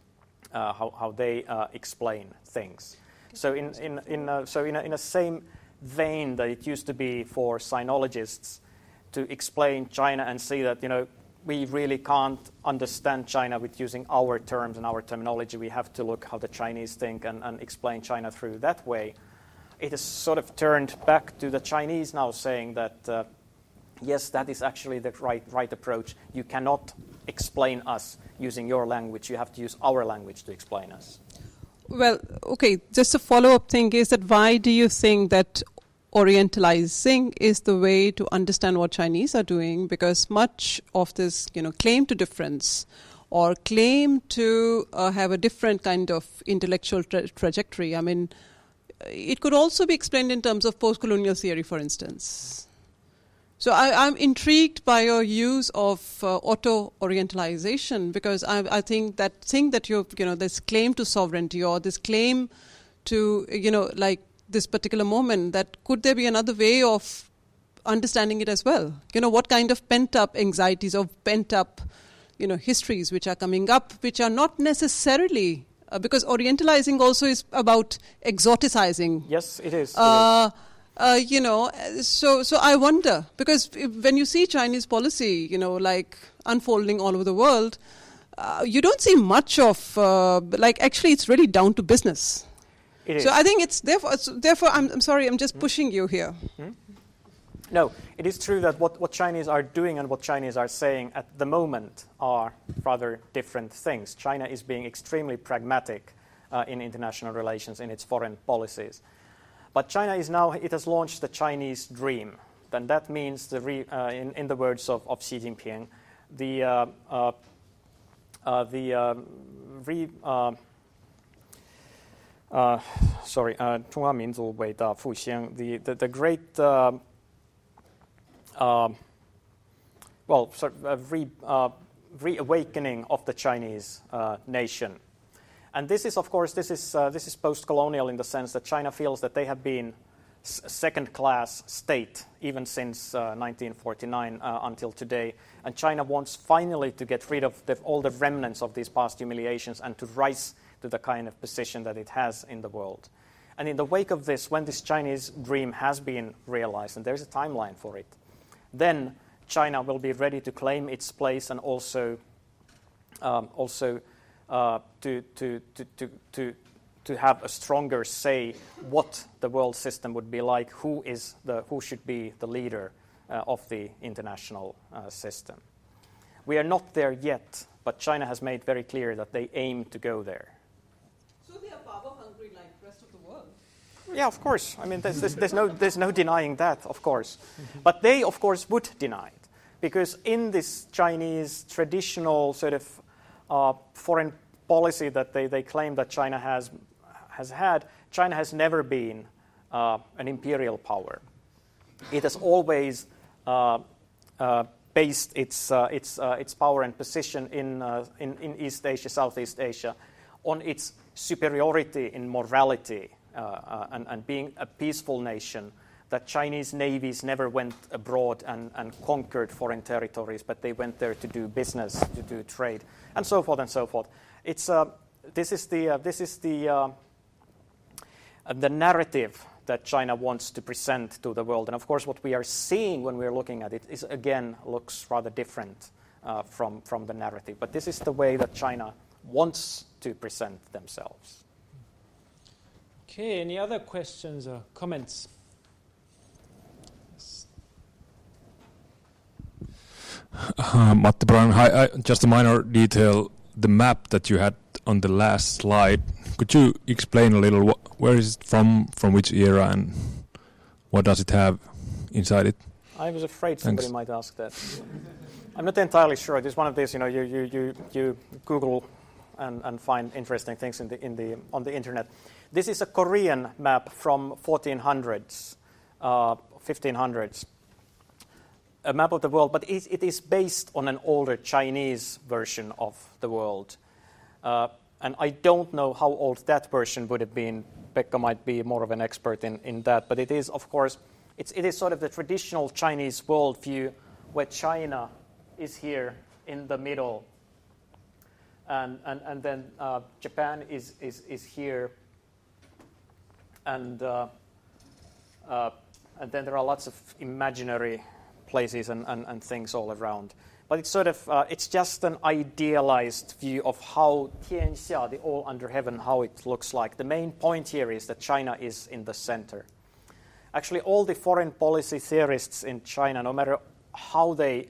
uh, how how they uh, explain things. So in in in uh, so in a, in a same vein that it used to be for sinologists to explain China and see that, you know, we really can't understand China with using our terms and our terminology. We have to look how the Chinese think and, and explain China through that way. It has sort of turned back to the Chinese now saying that, uh, yes, that is actually the right, right approach. You cannot explain us using your language. You have to use our language to explain us. Well, okay, just a follow-up thing is that why do you think that orientalizing is the way to understand what Chinese are doing? Because much of this, you know, claim to difference or claim to uh, have a different kind of intellectual tra- trajectory, I mean, it could also be explained in terms of post-colonial theory, for instance. So I, I'm intrigued by your use of uh, auto-orientalization, because I, I think that thing that you you know, this claim to sovereignty or this claim to, you know, like, this particular moment, that could there be another way of understanding it as well? You know, what kind of pent-up anxieties or pent-up, you know, histories which are coming up, which are not necessarily, uh, because orientalizing also is about exoticizing. Yes, it is. Uh, it is. Uh, you know, so so I wonder, because if, when you see Chinese policy, you know, like unfolding all over the world, uh, you don't see much of, uh, like, actually it's really down to business. It so is. I think it's therefore. It's, therefore, I'm, I'm sorry. I'm just mm. pushing you here. Mm. No, it is true that what, what Chinese are doing and what Chinese are saying at the moment are rather different things. China is being extremely pragmatic uh, in international relations, in its foreign policies. But China is now. It has launched the Chinese dream. Then that means, the re, uh, in, in the words of, of Xi Jinping, the uh, uh, uh, the uh, re. Uh, Uh, sorry, uh, 中华民族伟大复兴, the, the, the great, uh, uh, well, sort of a re, uh, reawakening of the Chinese uh, nation. And this is, of course, this is, uh, this is post-colonial in the sense that China feels that they have been s- second-class state even since uh, nineteen forty-nine uh, until today. And China wants finally to get rid of the, all the remnants of these past humiliations and to rise to the kind of position that it has in the world. And in the wake of this, when this Chinese dream has been realized, and there's a timeline for it, then China will be ready to claim its place and also um, also uh, to, to, to, to, to, to have a stronger say what the world system would be like, who is the who should be the leader uh, of the international uh, system. We are not there yet, but China has made very clear that they aim to go there. So they are power hungry like the rest of the world. Yeah, of course. I mean, there's, there's, there's no there's no denying that, of course. But they, of course, would deny it, because in this Chinese traditional sort of uh, foreign policy that they, they claim that China has has had, China has never been uh, an imperial power. It has always uh, uh, based its uh, its uh, its power and position in, uh, in in East Asia, Southeast Asia, on its superiority in morality uh, uh, and, and being a peaceful nation, that Chinese navies never went abroad and, and conquered foreign territories, but they went there to do business, to do trade, and so forth and so forth. It's uh, this is the uh, this is the uh, the narrative that China wants to present to the world, and of course, what we are seeing when we are looking at it is again looks rather different uh, from from the narrative. But this is the way that China wants to present themselves. Okay. Any other questions or comments? Uh, Matti Brown, hi, I, just a minor detail. The map that you had on the last slide, could you explain a little wh- where is it from, from which era, and what does it have inside it? I was afraid somebody Thanks. might ask that. I'm not entirely sure. It's one of these, you know, you you you, you Google and, and find interesting things in the in the on the internet. This is a Korean map from fourteen hundreds, uh, fifteen hundreds. A map of the world, but it, it is based on an older Chinese version of the world. Uh, and I don't know how old that version would have been. Pekka might be more of an expert in, in that. But it is, of course, it's, it is sort of the traditional Chinese worldview where China is here in the middle. And, and, and then uh, Japan is, is, is here. And, uh, uh, and then there are lots of imaginary places and, and, and things all around. But it's sort of, uh, it's just an idealized view of how Tianxia, the all under heaven, how it looks like. The main point here is that China is in the center. Actually, all the foreign policy theorists in China, no matter how they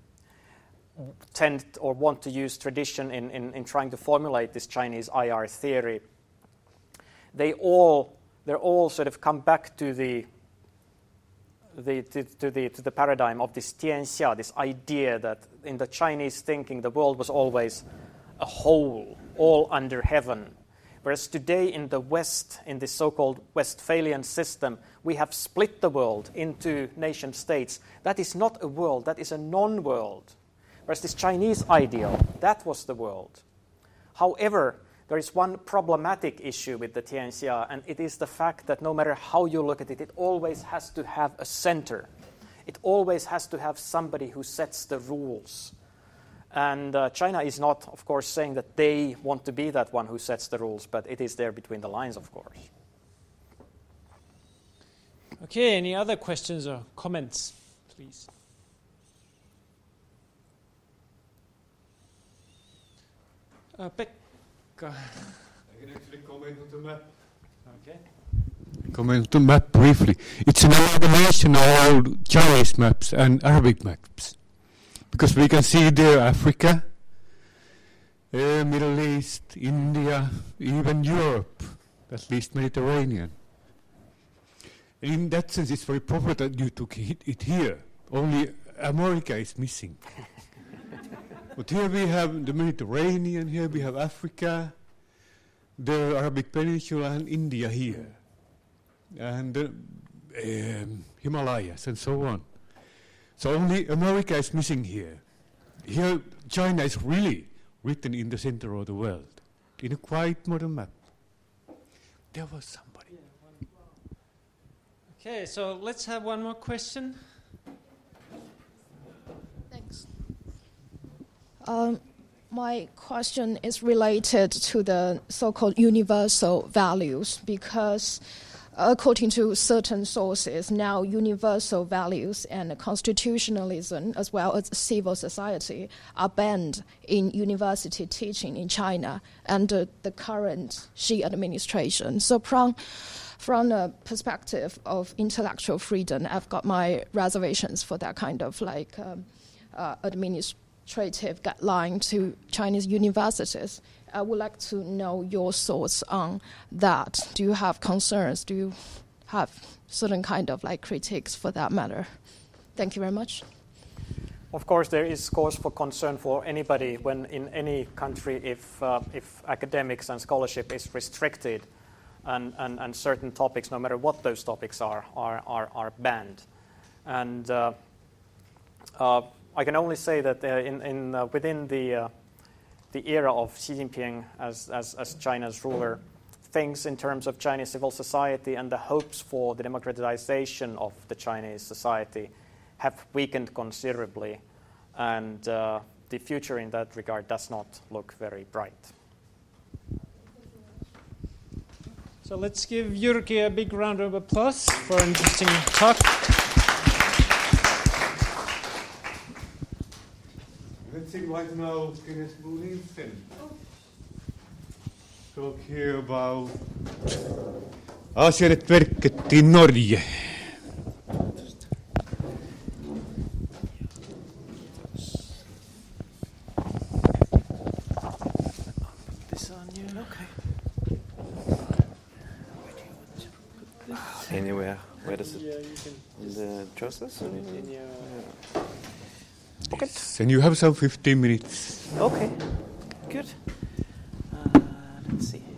tend or want to use tradition in, in, in trying to formulate this Chinese I R theory, they all, they're all sort of come back to the The, to, to, the, to the paradigm of this Tianxia, this idea that in the Chinese thinking the world was always a whole, all under heaven. Whereas today in the West, in this so-called Westphalian system, we have split the world into nation states. That is not a world, that is a non-world. Whereas this Chinese ideal, that was the world. However, there is one problematic issue with the Tianxia, and it is the fact that no matter how you look at it, it always has to have a center. It always has to have somebody who sets the rules. And uh, China is not, of course, saying that they want to be that one who sets the rules, but it is there between the lines, of course. Okay, any other questions or comments, please? Uh, Pekka. I can actually comment on the map. Okay. Comment on the map briefly. It's an amalgamation of old Chinese maps and Arabic maps. Because we can see there Africa, uh, Middle East, India, even Europe, at least Mediterranean. And in that sense, it's very proper that you took it, it here. Only America is missing. But here we have the Mediterranean, here we have Africa, the Arabic Peninsula, and India here, and the um, Himalayas, and so on. So only America is missing here. Here, China is really written in the center of the world, in a quite modern map. There was somebody. Okay, so let's have one more question. Thanks. Um, my question is related to the so-called universal values, because according to certain sources, now universal values and constitutionalism, as well as civil society, are banned in university teaching in China under the current Xi administration. So from, from the perspective of intellectual freedom, I've got my reservations for that kind of like um, uh, administrative guideline to Chinese universities. I would like to know your thoughts on that. Do you have concerns? Do you have certain kind of like critiques for that matter? Thank you very much. Of course, there is cause for concern for anybody when in any country if uh, if academics and scholarship is restricted and, and, and certain topics, no matter what those topics are, are, are, are banned. And uh, uh, I can only say that uh, in, in uh, within the uh, the era of Xi Jinping as, as, as China's ruler, things in terms of Chinese civil society and the hopes for the democratization of the Chinese society have weakened considerably, and uh, the future in that regard does not look very bright. So let's give Jyrki a big round of applause for an interesting talk. Let's invite now Kenneth Bo Nielsen. Talk here about Asianettverket in Norge. This on you, okay. Anywhere, where does it? Yeah, you can In the trousers? put it in your. Pocket. And you have some fifteen minutes. Okay, good. Uh, let's see.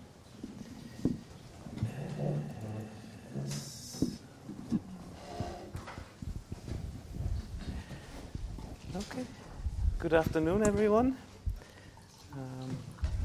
Okay. Good afternoon, everyone. Um,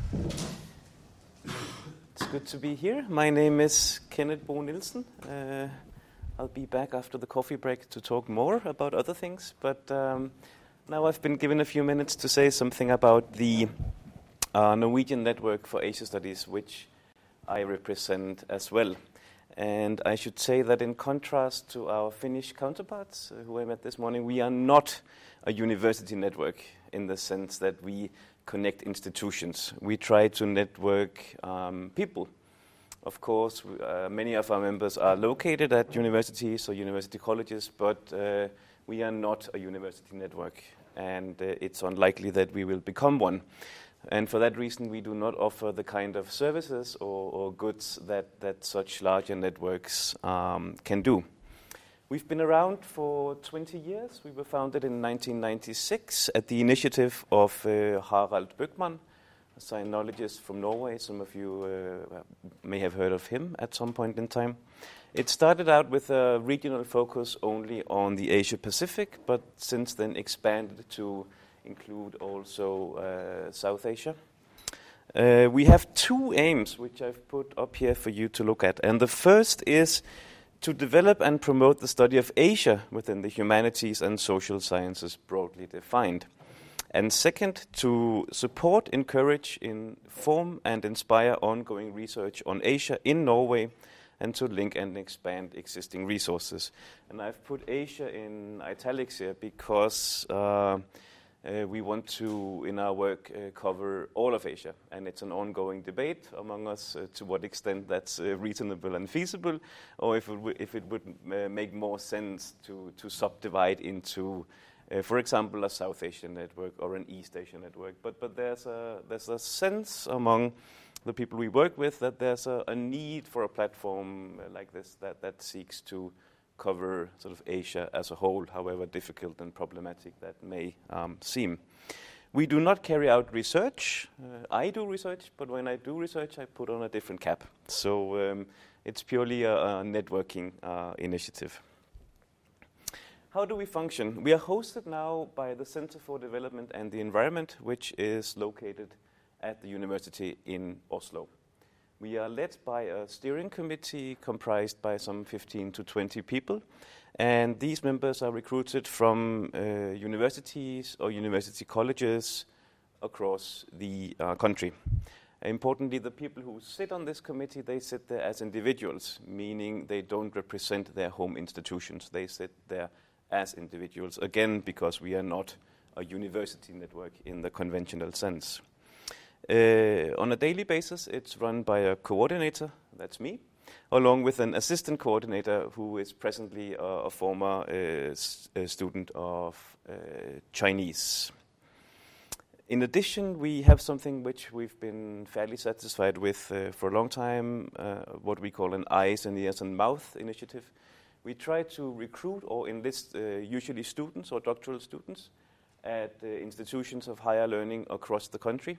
it's good to be here. My name is Kenneth Bo Nielsen. Uh, I'll be back after the coffee break to talk more about other things, but um, now I've been given a few minutes to say something about the uh, Norwegian Network for Asia Studies, which I represent as well. And I should say that in contrast to our Finnish counterparts, uh, who I met this morning, we are not a university network in the sense that we connect institutions. We try to network um, people. Of course, uh, many of our members are located at universities or university colleges, but uh, we are not a university network, and uh, it's unlikely that we will become one. And for that reason, we do not offer the kind of services or, or goods that, that such larger networks um, can do. We've been around for twenty years. We were founded in nineteen ninety-six at the initiative of uh, Harald Bøckmann, a sinologist from Norway. Some of you uh, may have heard of him at some point in time. It started out with a regional focus only on the Asia-Pacific, but since then expanded to include also uh, South Asia. Uh, we have two aims, which I've put up here for you to look at. And the first is to develop and promote the study of Asia within the humanities and social sciences broadly defined. And second, to support, encourage, inform, and inspire ongoing research on Asia in Norway, and to link and expand existing resources. And I've put Asia in italics here because uh, uh, we want to, in our work, uh, cover all of Asia. And it's an ongoing debate among us uh, to what extent that's uh, reasonable and feasible, or if it, w- if it would uh, make more sense to, to subdivide into Uh, for example, a South Asian network or an East Asian network. But but there's a there's a sense among the people we work with that there's a, a need for a platform uh, like this that, that seeks to cover sort of Asia as a whole, however difficult and problematic that may um, seem. We do not carry out research. Uh, I do research, but when I do research, I put on a different cap. So um, it's purely a, a networking uh, initiative. How do we function? We are hosted now by the Center for Development and the Environment, which is located at the university in Oslo. We are led by a steering committee comprised by some fifteen to twenty people, and these members are recruited from uh, universities or university colleges across the uh, country. Importantly, the people who sit on this committee, they sit there as individuals, meaning they don't represent their home institutions. They sit there as individuals, again, because we are not a university network in the conventional sense. Uh, on a daily basis, it's run by a coordinator, that's me, along with an assistant coordinator who is presently a, a former uh, s- a student of uh, Chinese. In addition, we have something which we've been fairly satisfied with uh, for a long time, uh, what we call an eyes and ears and mouth initiative. We try to recruit or enlist uh, usually students or doctoral students at uh, institutions of higher learning across the country.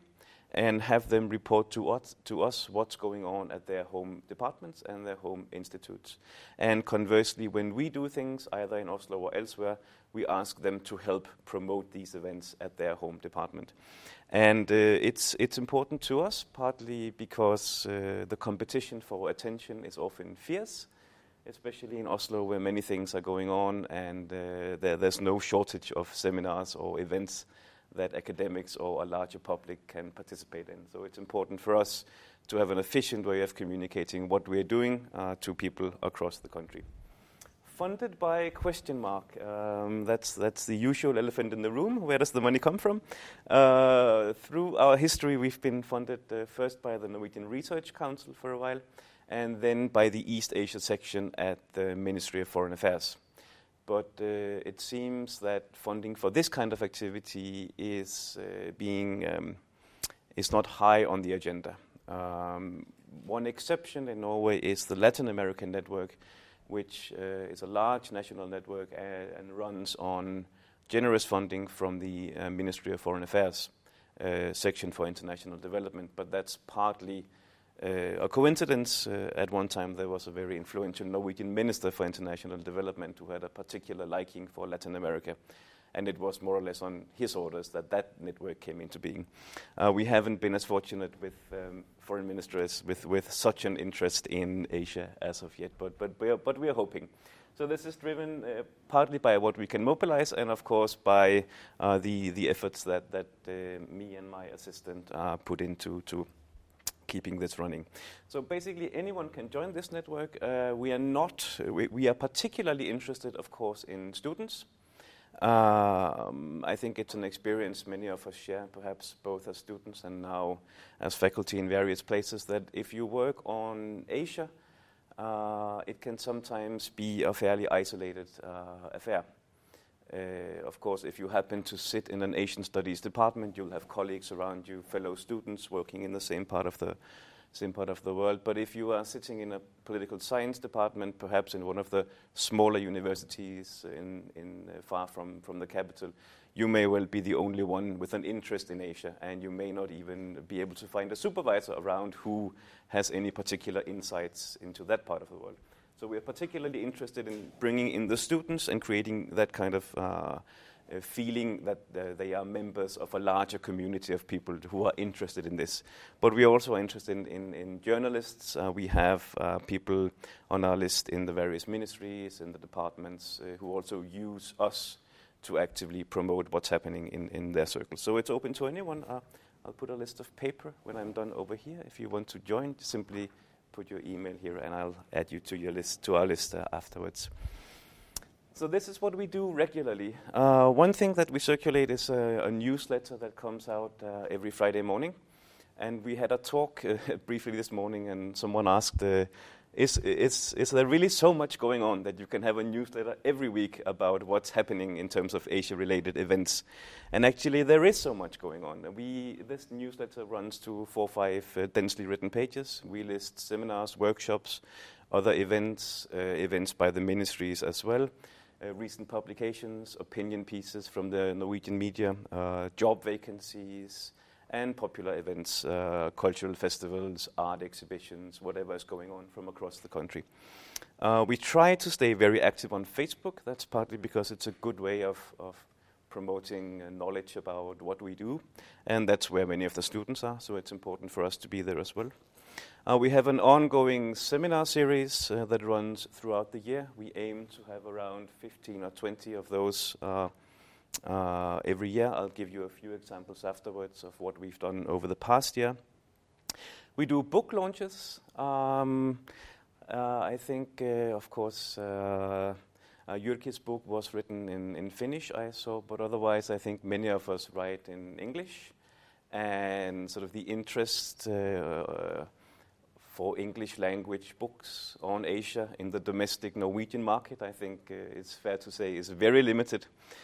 and have them report to us, to us what's going on at their home departments and their home institutes. And conversely, when we do things, either in Oslo or elsewhere, we ask them to help promote these events at their home department. And uh, it's it's important to us, partly because uh, the competition for attention is often fierce, especially in Oslo, where many things are going on, and uh, there, there's no shortage of seminars or events that academics or a larger public can participate in. So it's important for us to have an efficient way of communicating what we're doing uh, to people across the country. Funded by question mark. Um, that's that's the usual elephant in the room. Where does the money come from? Uh, through our history, we've been funded uh, first by the Norwegian Research Council for a while, and then by the East Asia section at the Ministry of Foreign Affairs. But uh, it seems that funding for this kind of activity is uh, being um, is not high on the agenda. Um, one exception in Norway is the Latin American Network, which uh, is a large national network uh, and runs on generous funding from the uh, Ministry of Foreign Affairs uh, section for international development. But that's partly uh, a coincidence. Uh, at one time, there was a very influential Norwegian Minister for International Development who had a particular liking for Latin America. And it was more or less on his orders that that network came into being. Uh, we haven't been as fortunate with um, foreign ministers with, with such an interest in Asia as of yet, but but we are, but we are hoping. So this is driven uh, partly by what we can mobilize, and of course by uh, the the efforts that that uh, me and my assistant uh, put into to keeping this running. So basically, anyone can join this network. Uh, we are not. We, we are particularly interested, of course, in students. Um, I think it's an experience many of us share, perhaps both as students and now as faculty in various places, that if you work on Asia, uh, it can sometimes be a fairly isolated uh, affair. Uh, of course, if you happen to sit in an Asian studies department, you'll have colleagues around you, fellow students working in the same part of the same part of the world. But if you are sitting in a political science department, perhaps in one of the smaller universities in, in uh, far from, from the capital, you may well be the only one with an interest in Asia, and you may not even be able to find a supervisor around who has any particular insights into that part of the world. So we are particularly interested in bringing in the students and creating that kind of uh, Uh, feeling that uh, they are members of a larger community of people who are interested in this. But we are also interested in, in, in journalists. Uh, we have uh, people on our list in the various ministries, in the departments, uh, who also use us to actively promote what's happening in, in their circles. So it's open to anyone. Uh, I'll put a list of paper when I'm done over here. If you want to join, simply put your email here and I'll add you to your list, to our list uh, afterwards. So this is what we do regularly. Uh, one thing that we circulate is a, a newsletter that comes out uh, every Friday morning. And we had a talk uh, briefly this morning, and someone asked, uh, is, is, is there really so much going on that you can have a newsletter every week about what's happening in terms of Asia-related events? And actually, there is so much going on. We, this newsletter runs to four or five uh, densely written pages. We list seminars, workshops, other events, uh, events by the ministries as well. Uh, recent publications, opinion pieces from the Norwegian media, uh, job vacancies, and popular events, uh, cultural festivals, art exhibitions, whatever is going on from across the country. Uh, we try to stay very active on Facebook. That's partly because it's a good way of, of promoting uh, knowledge about what we do, and that's where many of the students are, so it's important for us to be there as well. Uh, we have an ongoing seminar series uh, that runs throughout the year. We aim to have around fifteen or twenty of those uh, uh, every year. I'll give you a few examples afterwards of what we've done over the past year. We do book launches. Um, uh, I think, uh, of course, uh, uh, Jyrki's book was written in, in Finnish, I saw, but otherwise I think many of us write in English. And sort of the interest uh, for English language books on Asia in the domestic Norwegian market, I think uh, it's fair to say, is very limited.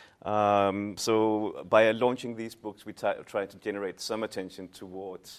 Um, so by launching these books, we t- try to generate some attention towards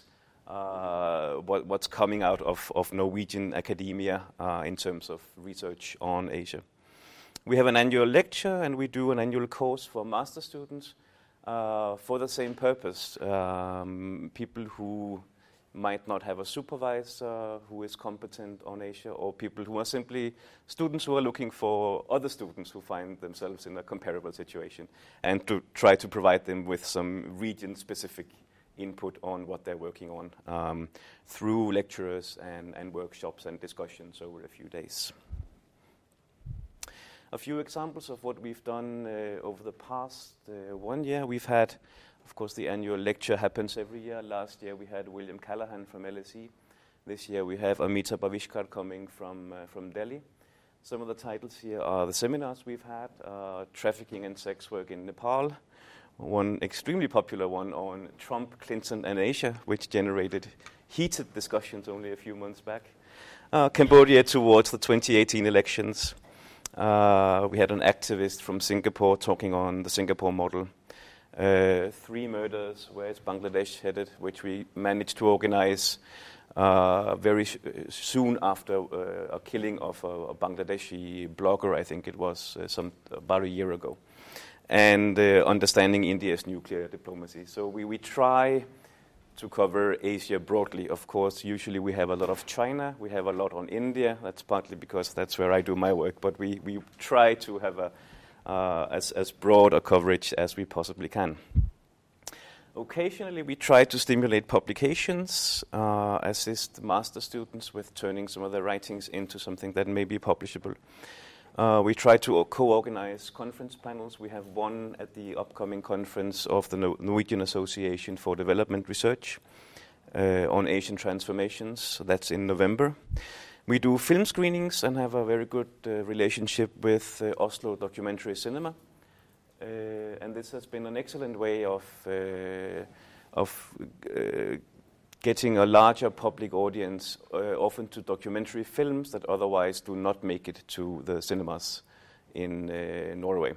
uh, what, what's coming out of, of Norwegian academia uh, in terms of research on Asia. We have an annual lecture, and we do an annual course for master students. uh, for the same purpose. Um, people who might not have a supervisor who is competent on Asia, or people who are simply students who are looking for other students who find themselves in a comparable situation, and to try to provide them with some region-specific input on what they're working on um, through lectures and, and workshops and discussions over a few days. A few examples of what we've done uh, over the past uh, one year. We've had, of course, the annual lecture happens every year. Last year we had William Callahan from L S E. This year we have Amita Bavishkar coming from, uh, from Delhi. Some of the titles here are the seminars we've had, uh, Trafficking and Sex Work in Nepal, one extremely popular one on Trump, Clinton and Asia, which generated heated discussions only a few months back. Uh, Cambodia towards the twenty eighteen elections. Uh, we had an activist from Singapore talking on the Singapore model. Uh, three murders, where is Bangladesh headed, which we managed to organize uh, very sh- soon after uh, a killing of a, a Bangladeshi blogger, I think it was uh, some about a year ago. And uh, understanding India's nuclear diplomacy. So we, we try to cover Asia broadly. Of course, usually we have a lot of China, we have a lot on India. That's partly because that's where I do my work, but we, we try to have a, uh, as, as broad a coverage as we possibly can. Occasionally we try to stimulate publications, uh, assist master students with turning some of their writings into something that may be publishable. Uh, we try to co-organize conference panels. We have one at the upcoming conference of the no- Norwegian Association for Development Research uh, on Asian transformations. So that's in November. We do film screenings and have a very good uh, relationship with uh, Oslo Documentary Cinema. Uh, and this has been an excellent way of, uh, of uh, getting a larger public audience, uh, often to documentary films that otherwise do not make it to the cinemas in uh, Norway.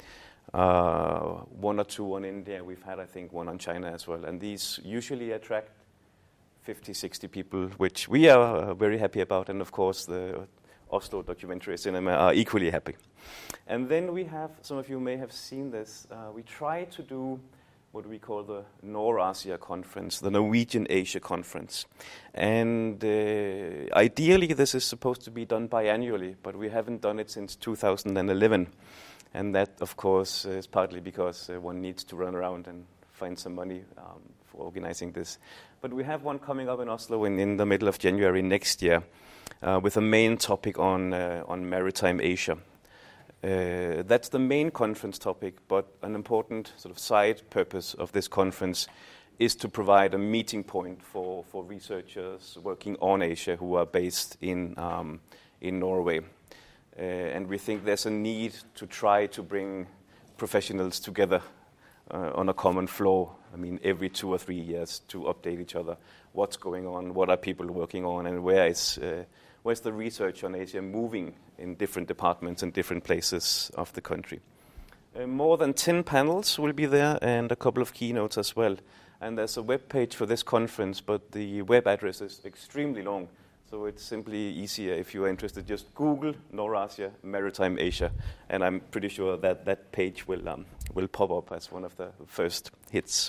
Uh, one or two on India. We've had, I think, one on China as well. And these usually attract fifty, sixty people, which we are uh, very happy about. And, of course, the Oslo Documentary Cinema are equally happy. And then we have, some of you may have seen this, uh, we try to do what we call the Nor-Asia Conference, the Norwegian Asia Conference. And uh, ideally this is supposed to be done biannually, but we haven't done it since two thousand eleven. And that, of course, is partly because uh, one needs to run around and find some money um, for organizing this. But we have one coming up in Oslo in, in the middle of January next year uh, with a main topic on, uh, on maritime Asia. Uh, that's the main conference topic, but an important sort of side purpose of this conference is to provide a meeting point for, for researchers working on Asia who are based in, um, in Norway. Uh, and we think there's a need to try to bring professionals together uh, on a common floor, I mean, every two or three years to update each other. What's going on, what are people working on, and where is... Uh, Where's the research on Asia moving in different departments and different places of the country? Uh, more than ten panels will be there and a couple of keynotes as well. And there's a web page for this conference, but the web address is extremely long. So it's simply easier if you are interested. Just Google Nor-Asia, Maritime Asia, and I'm pretty sure that that page will, um, will pop up as one of the first hits.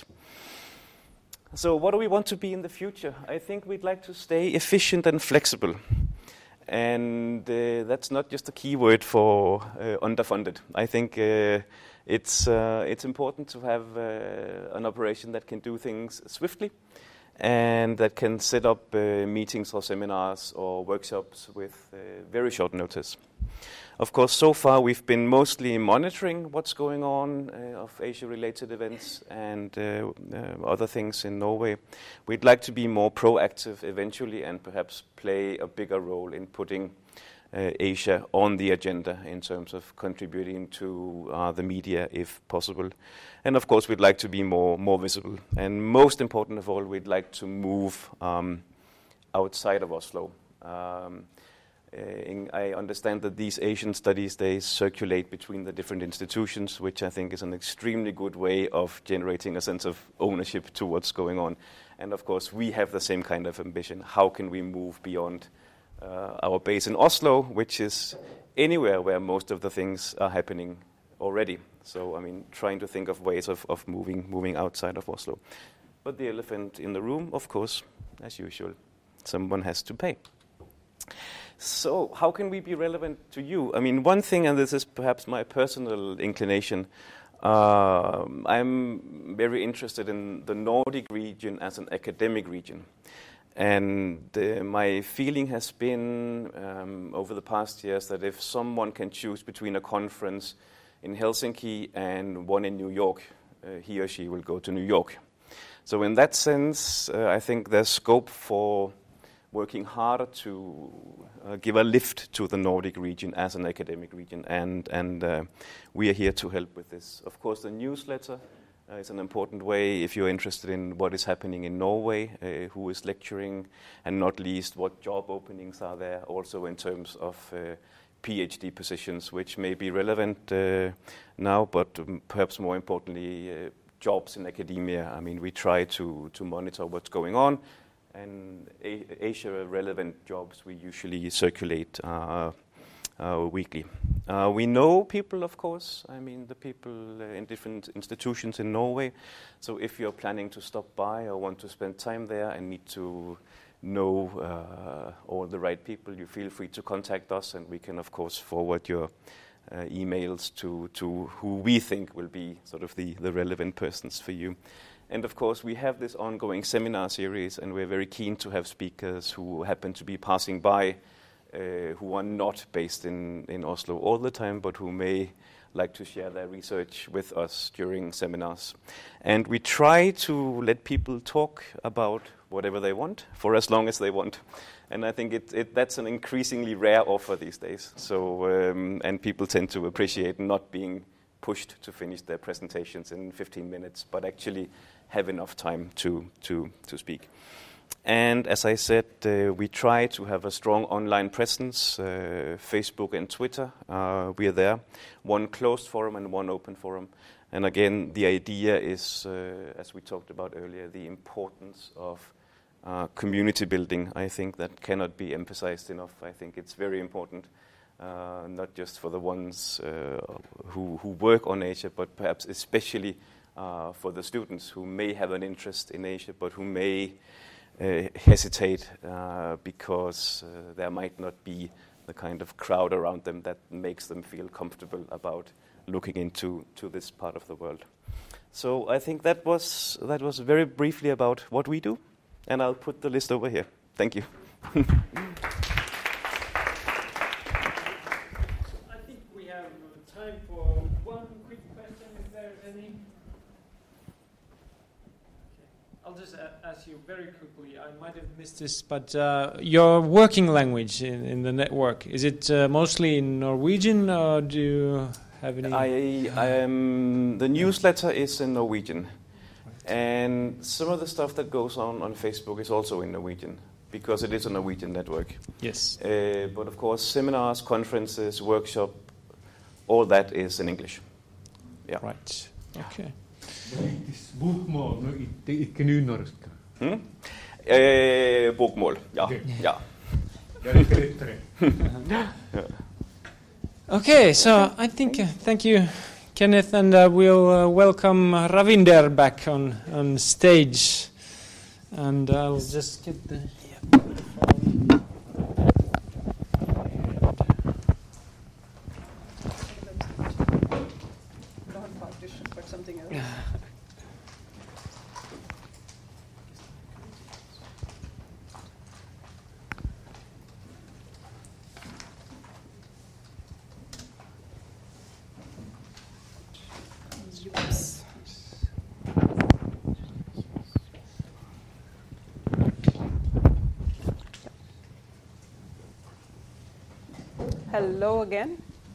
So what do we want to be in the future? I think we'd like to stay efficient and flexible. And uh, that's not just a keyword for uh, underfunded. I think uh, it's uh, it's important to have uh, an operation that can do things swiftly and that can set up uh, meetings or seminars or workshops with uh, very short notice. Of course, so far we've been mostly monitoring what's going on uh, of Asia-related events and uh, uh, other things in Norway. We'd like to be more proactive eventually and perhaps play a bigger role in putting uh, Asia on the agenda in terms of contributing to uh, the media if possible. And of course, we'd like to be more, more visible. And most important of all, we'd like to move um, outside of Oslo. Um, Uh, in, I understand that these Asian studies, they circulate between the different institutions, which I think is an extremely good way of generating a sense of ownership to what's going on. And of course, we have the same kind of ambition. How can we move beyond uh, our base in Oslo, which is anywhere where most of the things are happening already. So, I mean, trying to think of ways of, of moving moving outside of Oslo. But the elephant in the room, of course, as usual, someone has to pay. So how can we be relevant to you? I mean, one thing, and this is perhaps my personal inclination, uh, I'm very interested in the Nordic region as an academic region. And uh, my feeling has been um, over the past years that if someone can choose between a conference in Helsinki and one in New York, uh, he or she will go to New York. So in that sense, uh, I think there's scope for working harder to uh, give a lift to the Nordic region as an academic region, and and uh, we are here to help with this. Of course, the newsletter uh, is an important way if you're interested in what is happening in Norway, uh, who is lecturing, and not least what job openings are there, also in terms of uh, PhD positions, which may be relevant uh, now, but um, perhaps more importantly, uh, jobs in academia. I mean, we try to, to monitor what's going on, and a- Asia-relevant jobs we usually circulate uh, uh, weekly. Uh, we know people, of course, I mean, the people uh, in different institutions in Norway, so if you're planning to stop by or want to spend time there and need to know uh, all the right people, you feel free to contact us, and we can, of course, forward your Uh, emails to, to who we think will be sort of the, the relevant persons for you. And of course, we have this ongoing seminar series, and we're very keen to have speakers who happen to be passing by, uh, who are not based in, in Oslo all the time, but who may like to share their research with us during seminars. And we try to let people talk about whatever they want for as long as they want. And I think it, it, that's an increasingly rare offer these days. So, um, and people tend to appreciate not being pushed to finish their presentations in fifteen minutes, but actually have enough time to, to, to speak. And as I said, uh, we try to have a strong online presence, uh, Facebook and Twitter. Uh, we are there, one closed forum and one open forum. And again, the idea is, uh, as we talked about earlier, the importance of uh, community building. I think that cannot be emphasized enough. I think it's very important, uh, not just for the ones uh, who, who work on Asia, but perhaps especially uh, for the students who may have an interest in Asia, but who may Uh, hesitate uh, because uh, there might not be the kind of crowd around them that makes them feel comfortable about looking into to this part of the world. So I think that was that was very briefly about what we do, and I'll put the list over here. Thank you. I think we have time for one quick question, if there's any. I'll just a- ask you very quickly. I might have missed this, but uh, your working language in, in the network, is it uh, mostly in Norwegian, or do you have any? I, I am. The newsletter is in Norwegian, and some of the stuff that goes on on Facebook is also in Norwegian because it is a Norwegian network. Yes. Uh, but of course, seminars, conferences, workshop, all that is in English. Yeah. Right. Okay. Bokmål, no, ikke, ikke nynorsk. Hmm? Eh, bokmål, ja. Okay. ja. Okay, so I think uh, thank you, Kenneth, and uh, we'll uh, welcome Ravinder back on on stage, and I'll just get the. Hello again.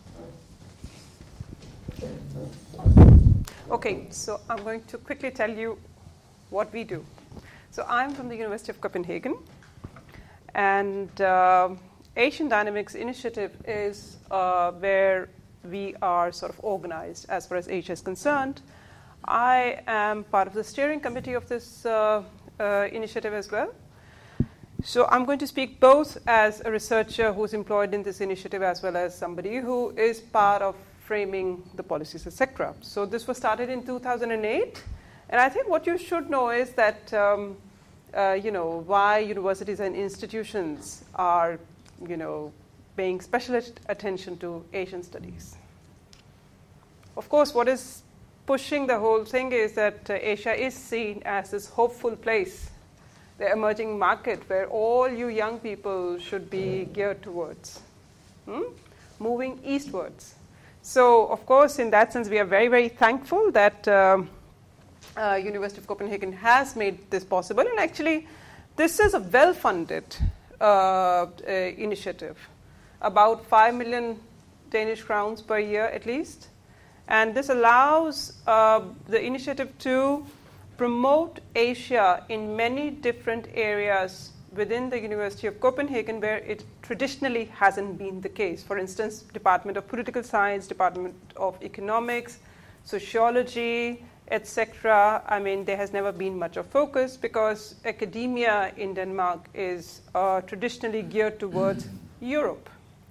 Okay, so I'm going to quickly tell you what we do. So I'm from the University of Copenhagen, and uh, Asian Dynamics Initiative is uh, where we are sort of organized as far as Asia is concerned. I am part of the steering committee of this uh, uh, initiative as well. So I'm going to speak both as a researcher who's employed in this initiative as well as somebody who is part of framing the policies, et cetera. So this was started in two thousand eight, and I think what you should know is that um, uh, you know why universities and institutions are you know paying special attention to Asian studies. Of course, what is pushing the whole thing is that uh, Asia is seen as this hopeful place, the emerging market where all you young people should be geared towards, hmm? moving eastwards. So, of course, in that sense, we are very, very thankful that um, uh, University of Copenhagen has made this possible. And actually, this is a well-funded uh, uh, initiative, about five million Danish crowns per year at least. And this allows uh, the initiative to promote Asia in many different areas within the University of Copenhagen where it traditionally hasn't been the case. For instance, Department of Political Science, Department of Economics, Sociology, et cetera. I mean, there has never been much of focus because academia in Denmark is uh, traditionally geared towards Europe.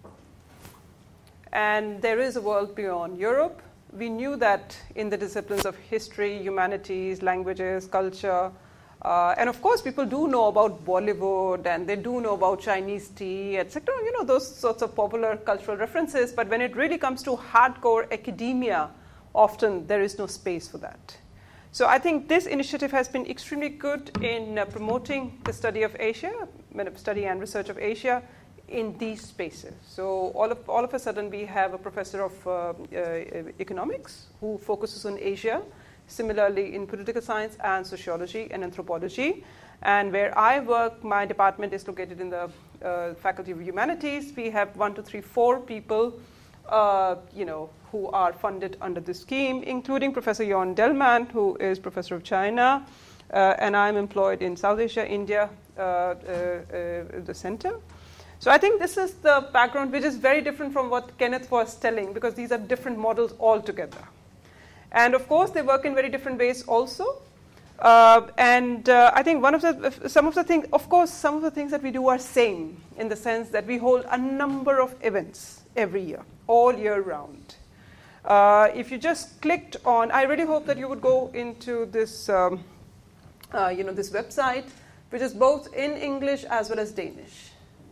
And there is a world beyond Europe. We knew that in the disciplines of history, humanities, languages, culture, uh, and of course people do know about Bollywood and they do know about Chinese tea, et cetera. You know, those sorts of popular cultural references, but when it really comes to hardcore academia, often there is no space for that. So I think this initiative has been extremely good in uh, promoting the study of Asia, study and research of Asia, in these spaces. So all of all of a sudden we have a professor of uh, uh, economics who focuses on Asia, similarly in political science and sociology and anthropology. And where I work, my department is located in the uh, Faculty of Humanities. We have one, two, three, four people uh, you know, who are funded under this scheme, including Professor Jon Delman, who is professor of China, uh, and I'm employed in South Asia, India, uh, uh, uh, the center. So I think this is the background, which is very different from what Kenneth was telling, because these are different models altogether. And of course, they work in very different ways also. Uh, and uh, I think one of the, some of the things, of course, some of the things that we do are same in the sense that we hold a number of events every year, all year round. Uh, if you just clicked on, I really hope that you would go into this, um, uh, you know, this website, which is both in English as well as Danish.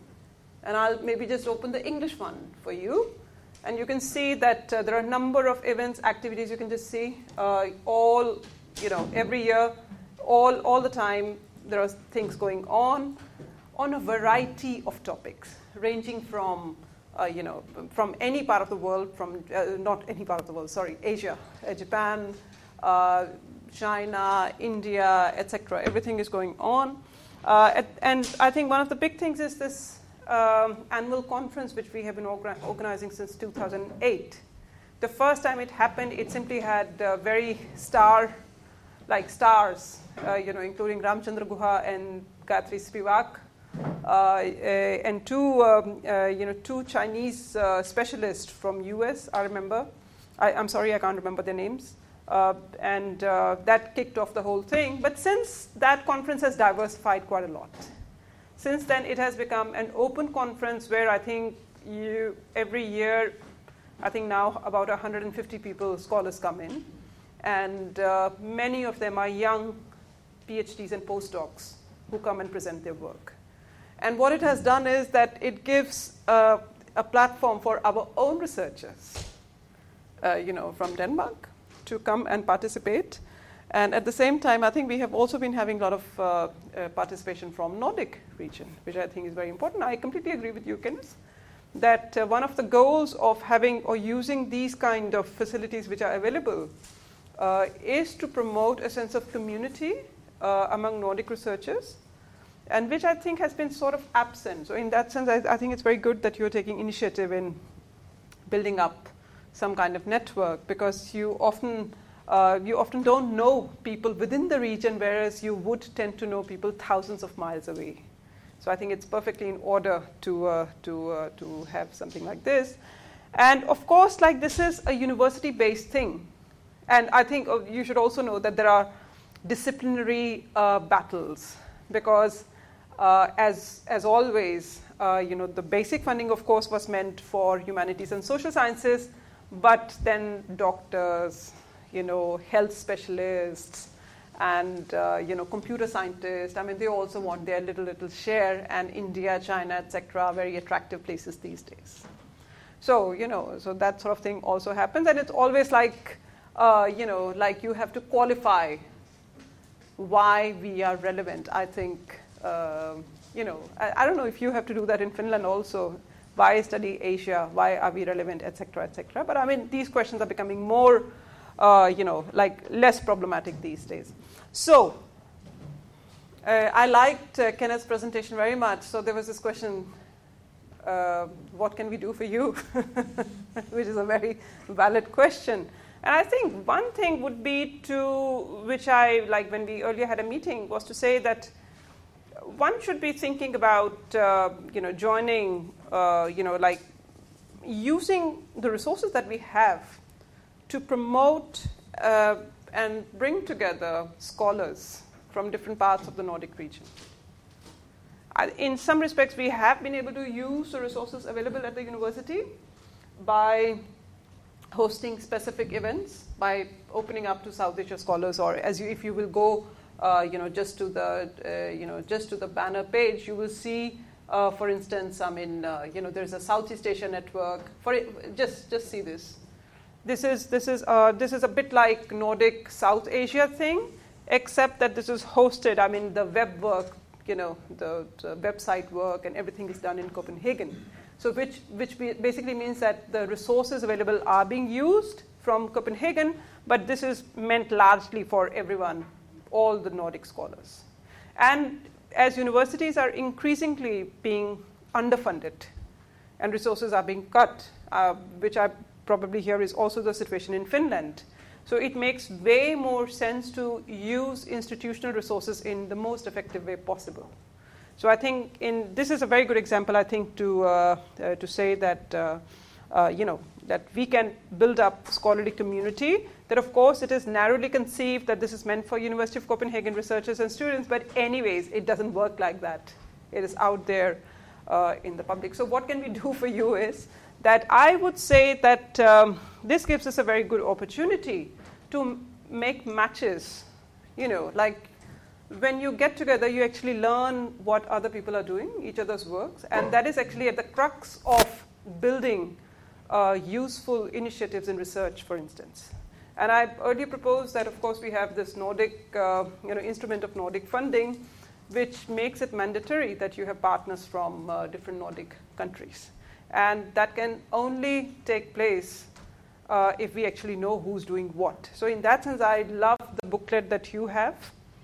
And I'll maybe just open the English one for you. And you can see that uh, there are a number of events, activities you can just see. Uh, all, you know, every year, all, all the time, there are things going on on a variety of topics, ranging from, uh, you know, from any part of the world, from, uh, not any part of the world, sorry, Asia, uh, Japan, uh, China, India, et cetera. Everything is going on. Uh, at, and I think one of the big things is this Um, annual conference, which we have been orga- organizing since two thousand eight. The first time it happened, it simply had uh, very star, like stars, uh, you know, including Ramchandra Guha and Gayatri Spivak, uh, uh, and two, um, uh, you know, two Chinese uh, specialists from U S. I remember. I, I'm sorry, I can't remember their names. Uh, and uh, that kicked off the whole thing. But since that conference has diversified quite a lot. Since then, it has become an open conference where I think you, every year, I think now about one hundred fifty people, scholars come in. And uh, many of them are young PhDs and postdocs who come and present their work. And what it has done is that it gives uh, a platform for our own researchers, uh, you know, from Denmark to come and participate. And at the same time, I think we have also been having a lot of uh, uh, participation from Nordic region, which I think is very important. I completely agree with you, Kenneth, that uh, one of the goals of having or using these kind of facilities which are available uh, is to promote a sense of community uh, among Nordic researchers, and which I think has been sort of absent. So in that sense, I, I think it's very good that you're taking initiative in building up some kind of network, because you often Uh, you often don't know people within the region, whereas you would tend to know people thousands of miles away. So I think it's perfectly in order to uh, to uh, to have something like this. And of course, like this is a university-based thing. And I think uh, you should also know that there are disciplinary uh, battles, because uh, as as always, uh, you know, the basic funding, of course, was meant for humanities and social sciences. but then doctors, you know, health specialists, and uh, you know, computer scientists. I mean, they also want their little little share. And India, China, et cetera, are very attractive places these days. So you know, so that sort of thing also happens, and it's always like, uh, you know, like you have to qualify why we are relevant. I think, uh, you know, I, I don't know if you have to do that in Finland also. Why study Asia? Why are we relevant, et cetera, et cetera. But I mean, these questions are becoming more, uh, you know, like less problematic these days. So, uh, I liked uh, Kenneth's presentation very much. So there was this question, uh, what can we do for you? Which is a very valid question. And I think one thing would be to, which I, like when we earlier had a meeting, was to say that one should be thinking about, uh, you know, joining, uh, you know, like using the resources that we have to promote uh, and bring together scholars from different parts of the Nordic region. In some respects, we have been able to use the resources available at the university by hosting specific events, by opening up to South Asia scholars, or as you, if you will go, uh, you know, just to the, uh, you know, just to the banner page, you will see, uh, for instance, I mean, uh, you know, there's a Southeast Asia network. For it, just, just see this. This is this is uh, this is a bit like Nordic South Asia thing, except that this is hosted. I mean, the web work, you know, the, the website work and everything is done in Copenhagen. So which which basically means that the resources available are being used from Copenhagen, but this is meant largely for everyone, all the Nordic scholars. And as universities are increasingly being underfunded and resources are being cut, uh, which I probably here is also the situation in Finland. So it makes way more sense to use institutional resources in the most effective way possible. So I think in this is a very good example, I think, to uh, uh, to say that uh, uh, you know that we can build up scholarly community. That of course it is narrowly conceived that this is meant for University of Copenhagen researchers and students, but anyways it doesn't work like that. It is out there uh, in the public. So what can we do for you is that I would say that um, this gives us a very good opportunity to m- make matches. You know, like when you get together, you actually learn what other people are doing, each other's works, and that is actually at the crux of building uh, useful initiatives in research, for instance. And I earlier proposed that, of course, we have this Nordic, uh, you know, instrument of Nordic funding, which makes it mandatory that you have partners from uh, different Nordic countries. And that can only take place uh, if we actually know who's doing what. So in that sense, I love the booklet that you have,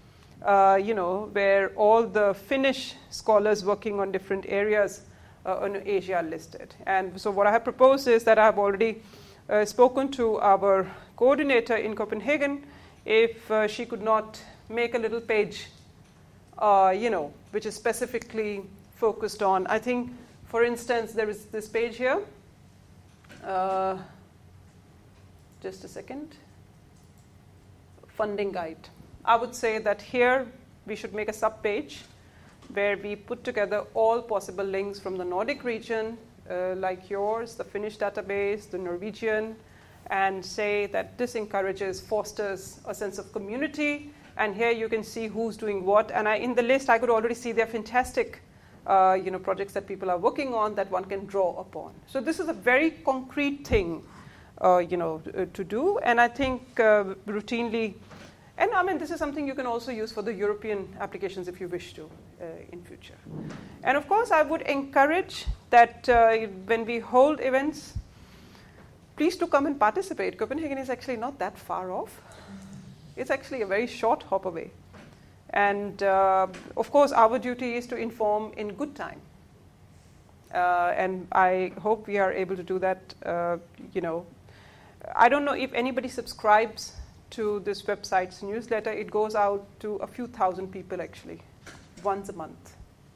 uh, you know, where all the Finnish scholars working on different areas uh, on Asia are listed. And so what I have proposed is that I have already uh, spoken to our coordinator in Copenhagen if uh, she could not make a little page, uh, you know, which is specifically focused on, I think, for instance, there is this page here. Uh, just a second. Funding guide. I would say that here we should make a sub-page where we put together all possible links from the Nordic region, uh, like yours, the Finnish database, the Norwegian, and say that this encourages, fosters a sense of community. And here you can see who's doing what. And I, in the list, I could already see they're fantastic Uh, you know, projects that people are working on that one can draw upon. So this is a very concrete thing, uh, you know, uh, to do. And I think uh, routinely, and I mean, this is something you can also use for the European applications if you wish to uh, in future. And of course, I would encourage that uh, when we hold events, please do come and participate. Copenhagen is actually not that far off. It's actually a very short hop away. And uh, of course, our duty is to inform in good time. Uh, and I hope we are able to do that. Uh, you know, I don't know if anybody subscribes to this website's newsletter. It goes out to a few thousand people actually, once a month.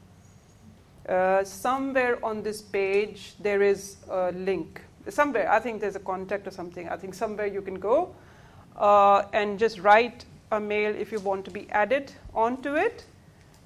Uh, somewhere on this page there is a link. Somewhere, I think there's a contact or something. I think somewhere you can go uh, and just write a mail if you want to be added onto it.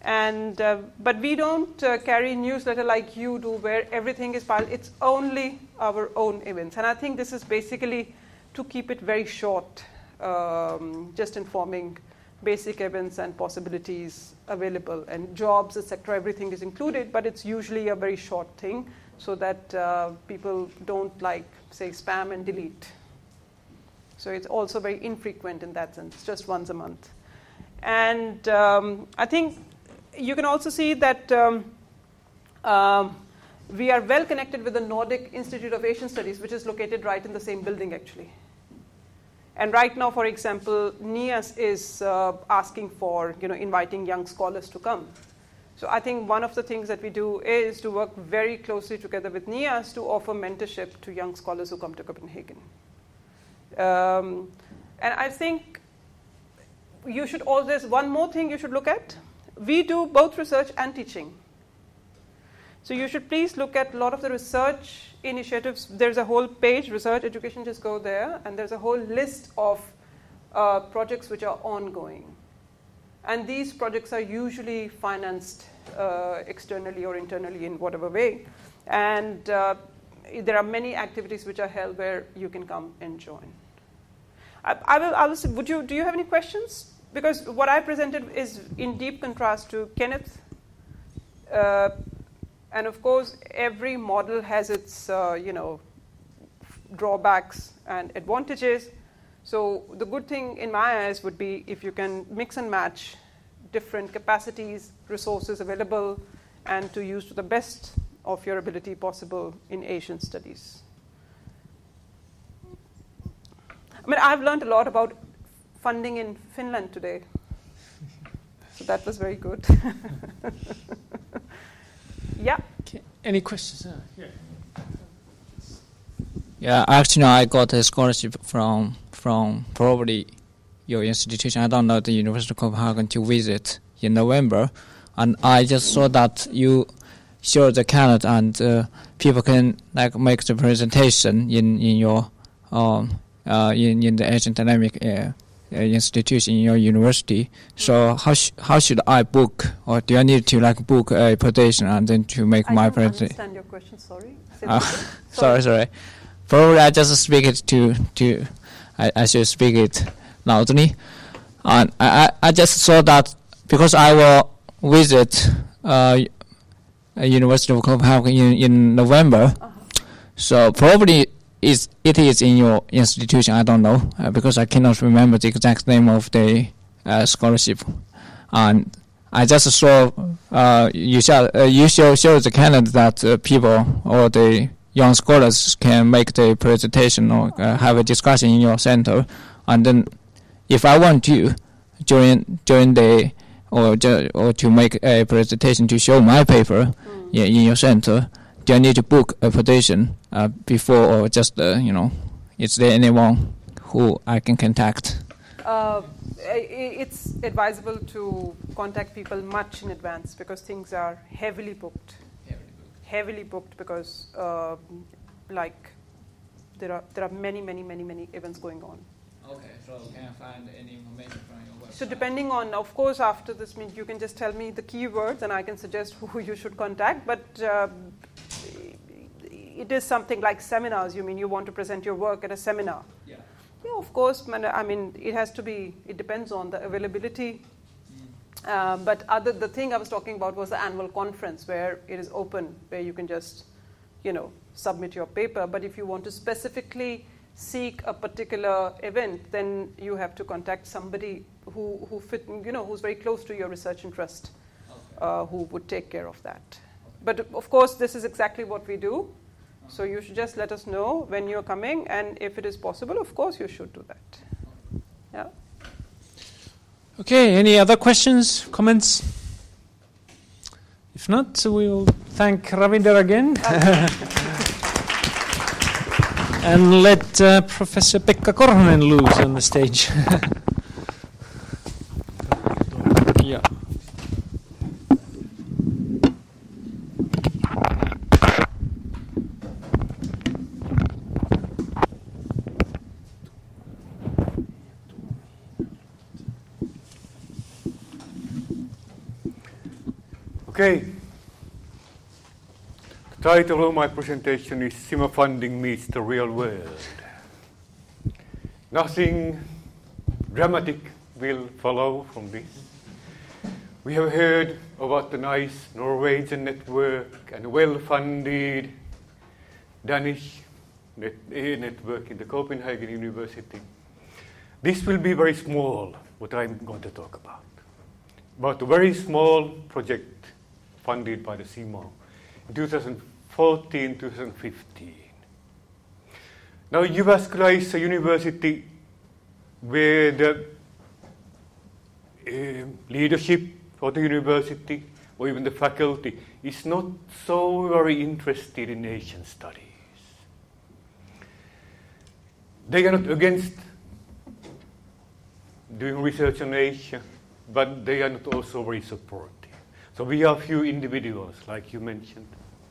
And uh, but we don't uh, carry newsletter like you do, where everything is piled. It's only our own events, and I think this is basically to keep it very short, um, just informing basic events and possibilities available, and jobs, et cetera. Everything is included, but it's usually a very short thing, so that uh, people don't like say spam and delete. So it's also very infrequent in that sense, just once a month. And um, I think you can also see that um, um, we are well connected with the Nordic Institute of Asian Studies, which is located right in the same building, actually. And right now, for example, NIAS is uh, asking for, you know, inviting young scholars to come. So I think one of the things that we do is to work very closely together with NIAS to offer mentorship to young scholars who come to Copenhagen. Um, and I think you should all, there's one more thing you should look at. We do both research and teaching. So you should please look at a lot of the research initiatives. There's a whole page, research education, just go there, and there's a whole list of uh, projects which are ongoing. And these projects are usually financed uh, externally or internally in whatever way. And uh, there are many activities which are held where you can come and join. I, I will, I will say, would you, do you have any questions? Because what I presented is in deep contrast to Kenneth. Uh, and of course, every model has its, uh, you know, drawbacks and advantages. So the good thing in my eyes would be if you can mix and match different capacities, resources available, and to use to the best of your ability possible in Asian studies. I mean, I've learned a lot about funding in Finland today. So that was very good. Yeah. Okay. Any questions? Uh, yeah. Yeah, actually, I got a scholarship from from probably your institution. I don't know, the University of Copenhagen, to visit in November, and I just saw that you show the calendar, and uh, people can like make the presentation in in your um uh in in the Asian Dynamic uh, institution in your university. So how sh- how should I book, or do I need to like book a presentation and then to make I my don't presentation? understand your question. Sorry. Say Uh, that again. sorry, sorry. Probably I just speak it to to. I, I should speak it loudly. And I, I just saw that because I will visit uh, a University of Copenhagen in, in November. Uh-huh. So probably is it is in your institution. I don't know uh, because I cannot remember the exact name of the uh, scholarship. And I just saw uh, you shall uh, you show show the calendar that uh, people or the young scholars can make the presentation or uh, have a discussion in your center, and then if I want to join join the or ju- or to make a presentation to show my paper mm. yeah, in your center, do I need to book a presentation uh, before, or just uh, you know, is there anyone who I can contact? Uh, it's advisable to contact people much in advance because things are heavily booked. Heavily booked because, uh, like, there are there are many, many, many, many events going on. Okay, so can I find any information from your website? So depending on, of course, after this meet, you can just tell me the keywords and I can suggest who you should contact. But uh, it is something like seminars. You mean you want to present your work at a seminar? Yeah. Yeah, of course. I mean, it has to be. It depends on the availability. Uh, but other the thing I was talking about was the annual conference where it is open, where you can just, you know, submit your paper. But if you want to specifically seek a particular event, then you have to contact somebody who, who fit, you know, who's very close to your research interest, okay. uh, who would take care of that. Okay. But of course, this is exactly what we do. Uh-huh. So you should just let us know when you're coming, and if it is possible, of course, you should do that. Okay. Yeah. Okay, any other questions, comments? If not, we will thank Ravinder again. And let uh, Professor Pekka Korhonen loose on the stage. Yeah. Okay. The title of my presentation is SIMA Funding Meets the Real World. Nothing dramatic will follow from this. We have heard about the nice Norwegian network and well-funded Danish net, uh, network in the Copenhagen University. This will be very small, what I'm going to talk about. About a very small project funded by the SIMA in twenty fourteen to twenty fifteen. Now, Jyväskylä is a university where the uh, leadership of the university or even the faculty is not so very interested in Asian studies. They are not against doing research on Asia, but they are not also very supportive. So we are few individuals, like you mentioned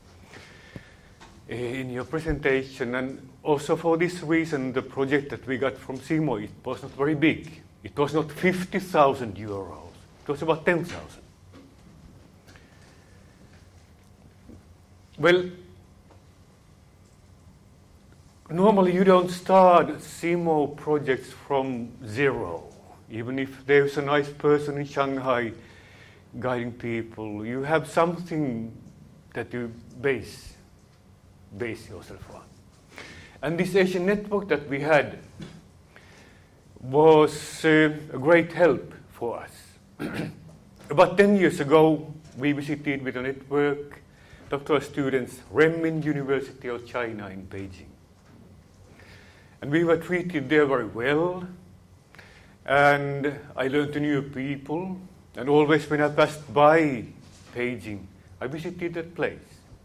in your presentation, and also for this reason, the project that we got from SIMA, it was not very big. It was not fifty thousand euros. It was about ten thousand. Well, normally you don't start SIMA projects from zero. Even if there's a nice person in Shanghai guiding people, you have something that you base, base yourself on. And this Asian network that we had was uh, a great help for us. About ten years ago, we visited with a network doctoral students, Renmin University of China in Beijing. And we were treated there very well. And I learned to new people. And always when I passed by Beijing, I visited that place.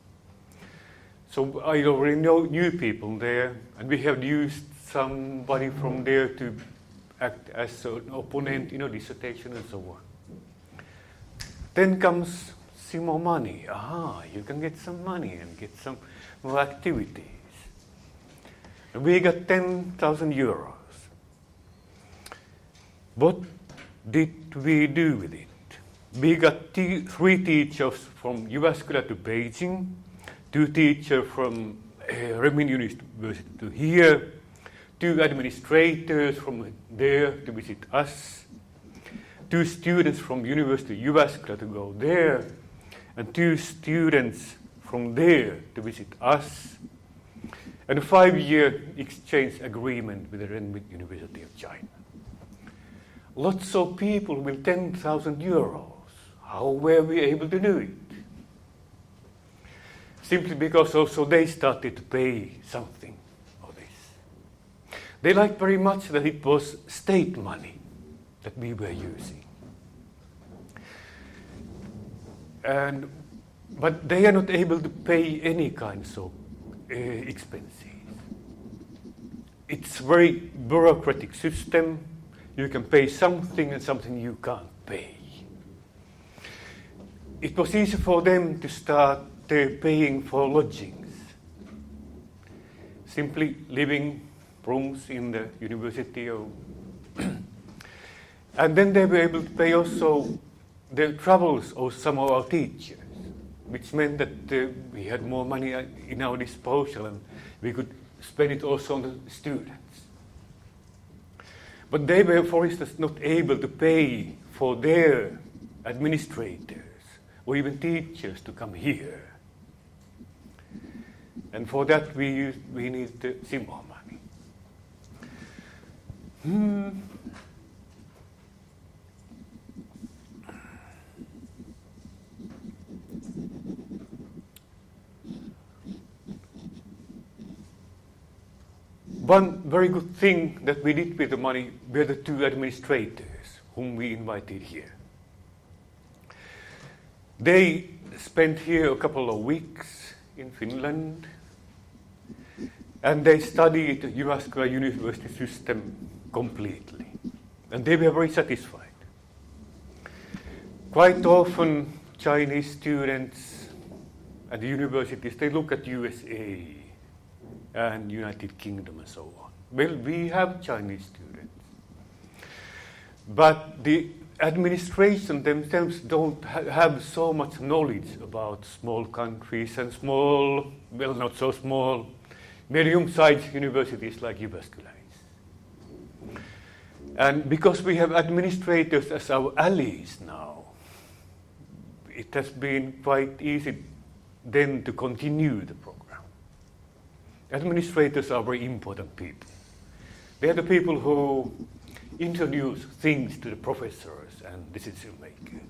So I already know new people there. And we have used somebody from there to act as an opponent in a dissertation and so on. Then comes SIMA money. Aha, you can get some money and get some more activities. And we got ten thousand euros. What did we do with it? We got t- three teachers from Jyväskylä to Beijing, two teachers from uh, Renmin University to here, two administrators from there to visit us, two students from University of Jyväskylä to go there, and two students from there to visit us, and a five-year exchange agreement with the Renmin University of China. Lots of people with ten thousand euros. How were we able to do it? Simply because also they started to pay something for this. They liked very much that it was state money that we were using. And, but they are not able to pay any kinds of uh, expenses. It's a very bureaucratic system. You can pay something and something you can't pay. It was easy for them to start uh, paying for lodgings. Simply living rooms in the university. Or and then they were able to pay also the travels of some of our teachers, which meant that uh, we had more money in our disposal and we could spend it also on the students. But they were, for instance, not able to pay for their administrators or even teachers to come here. And for that we use, we need the SIMA money. Hmm. One very good thing that we did with the money were the two administrators whom we invited here. They spent here a couple of weeks in Finland, and they studied the Jyväskylä University system completely, and they were very satisfied. Quite often, Chinese students at the universities, they look at U S A and United Kingdom and so on. Well, we have Chinese students, but the administration themselves don't ha- have so much knowledge about small countries and small, well, not so small, medium-sized universities like Jyväskylä is. And because we have administrators as our allies now, it has been quite easy then to continue the program. Administrators are very important people. They are the people who introduce things to the professors and decision makers.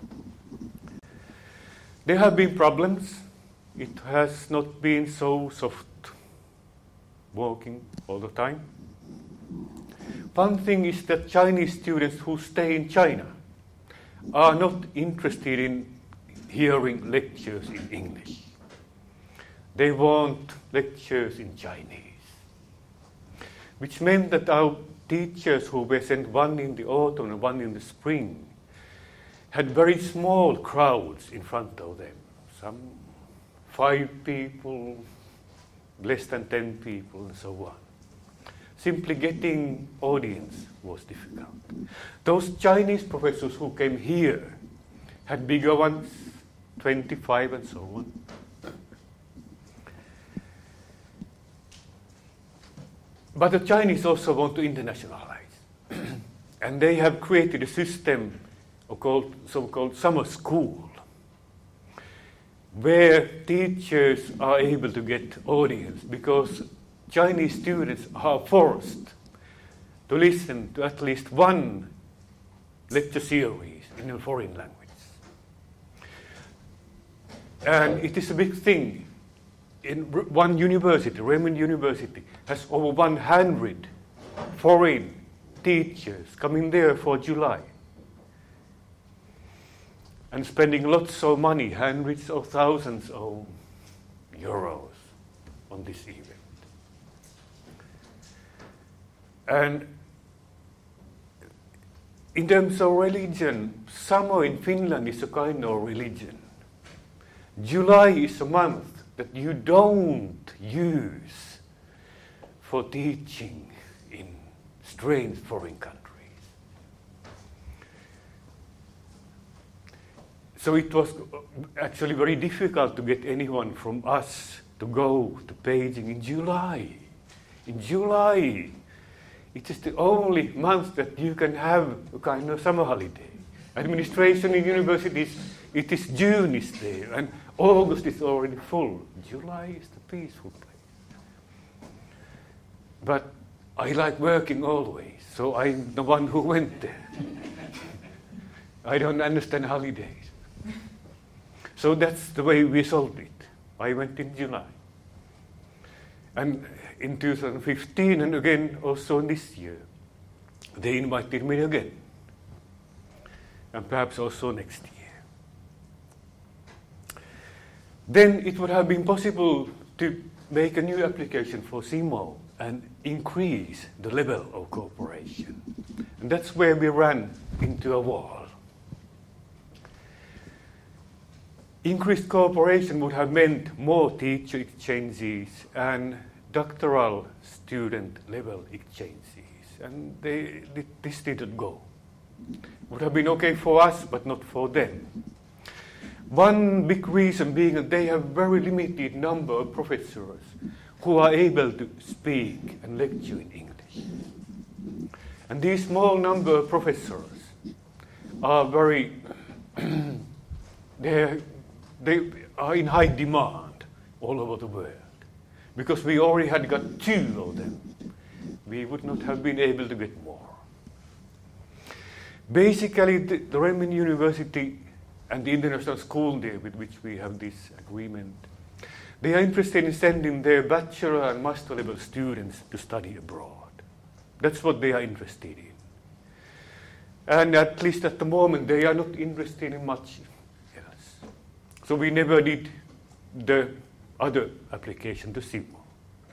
There have been problems. It has not been so soft walking all the time. One thing is that Chinese students who stay in China are not interested in hearing lectures in English. They want lectures in Chinese, which meant that our teachers who were sent one in the autumn and one in the spring had very small crowds in front of them, some five people, less than ten people, and so on. Simply getting audience was difficult. Those Chinese professors who came here had bigger ones, twenty-five and so on. But the Chinese also want to internationalize. And they have created a system called so-called summer school, where teachers are able to get audience because Chinese students are forced to listen to at least one lecture series in a foreign language. And it is a big thing. In one university, Renmin University, has over one hundred foreign teachers coming there for July and spending lots of money, hundreds of thousands of euros on this event. And in terms of religion, summer in Finland is a kind of religion. July is a month that you don't use for teaching in strange foreign countries. So it was actually very difficult to get anyone from us to go to Beijing in July. In July, it is the only month that you can have a kind of summer holiday. Administration in universities, it is June is there, and August is already full. July is the peaceful place. But I like working always, so I'm the one who went there. I don't understand holidays. So that's the way we solved it. I went in July. And in two thousand fifteen, and again also this year, they invited me again. And perhaps also next year. Then it would have been possible to make a new application for C M O and increase the level of cooperation. And that's where we ran into a wall. Increased cooperation would have meant more teacher exchanges and doctoral student level exchanges. And they, this didn't go. Would have been okay for us, but not for them. One big reason being that they have very limited number of professors who are able to speak and lecture in English. And these small number of professors are very, they they are in high demand all over the world. Because we already had got two of them, we would not have been able to get more. Basically, the, the Renmin University and the international school there with which we have this agreement, they are interested in sending their bachelor and master level students to study abroad. That's what they are interested in. And at least at the moment, they are not interested in much else. So we never did the other application to C M O.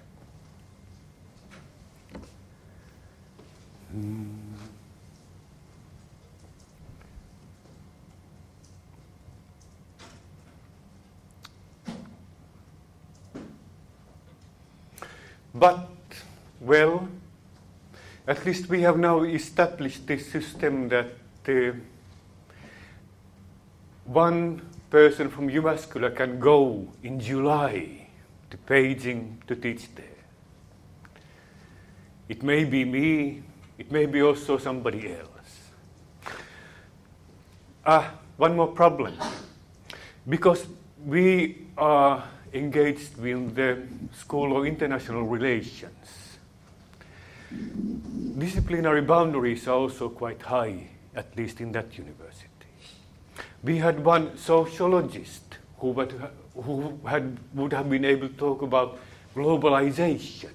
Hmm. But, well, at least we have now established this system that uh, one person from Jyväskylä can go in July to Beijing to teach there. It may be me, it may be also somebody else. Ah, one more problem. Because we are engaged with the School of International Relations, disciplinary boundaries are also quite high, at least in that university. We had one sociologist who would, who had, would have been able to talk about globalization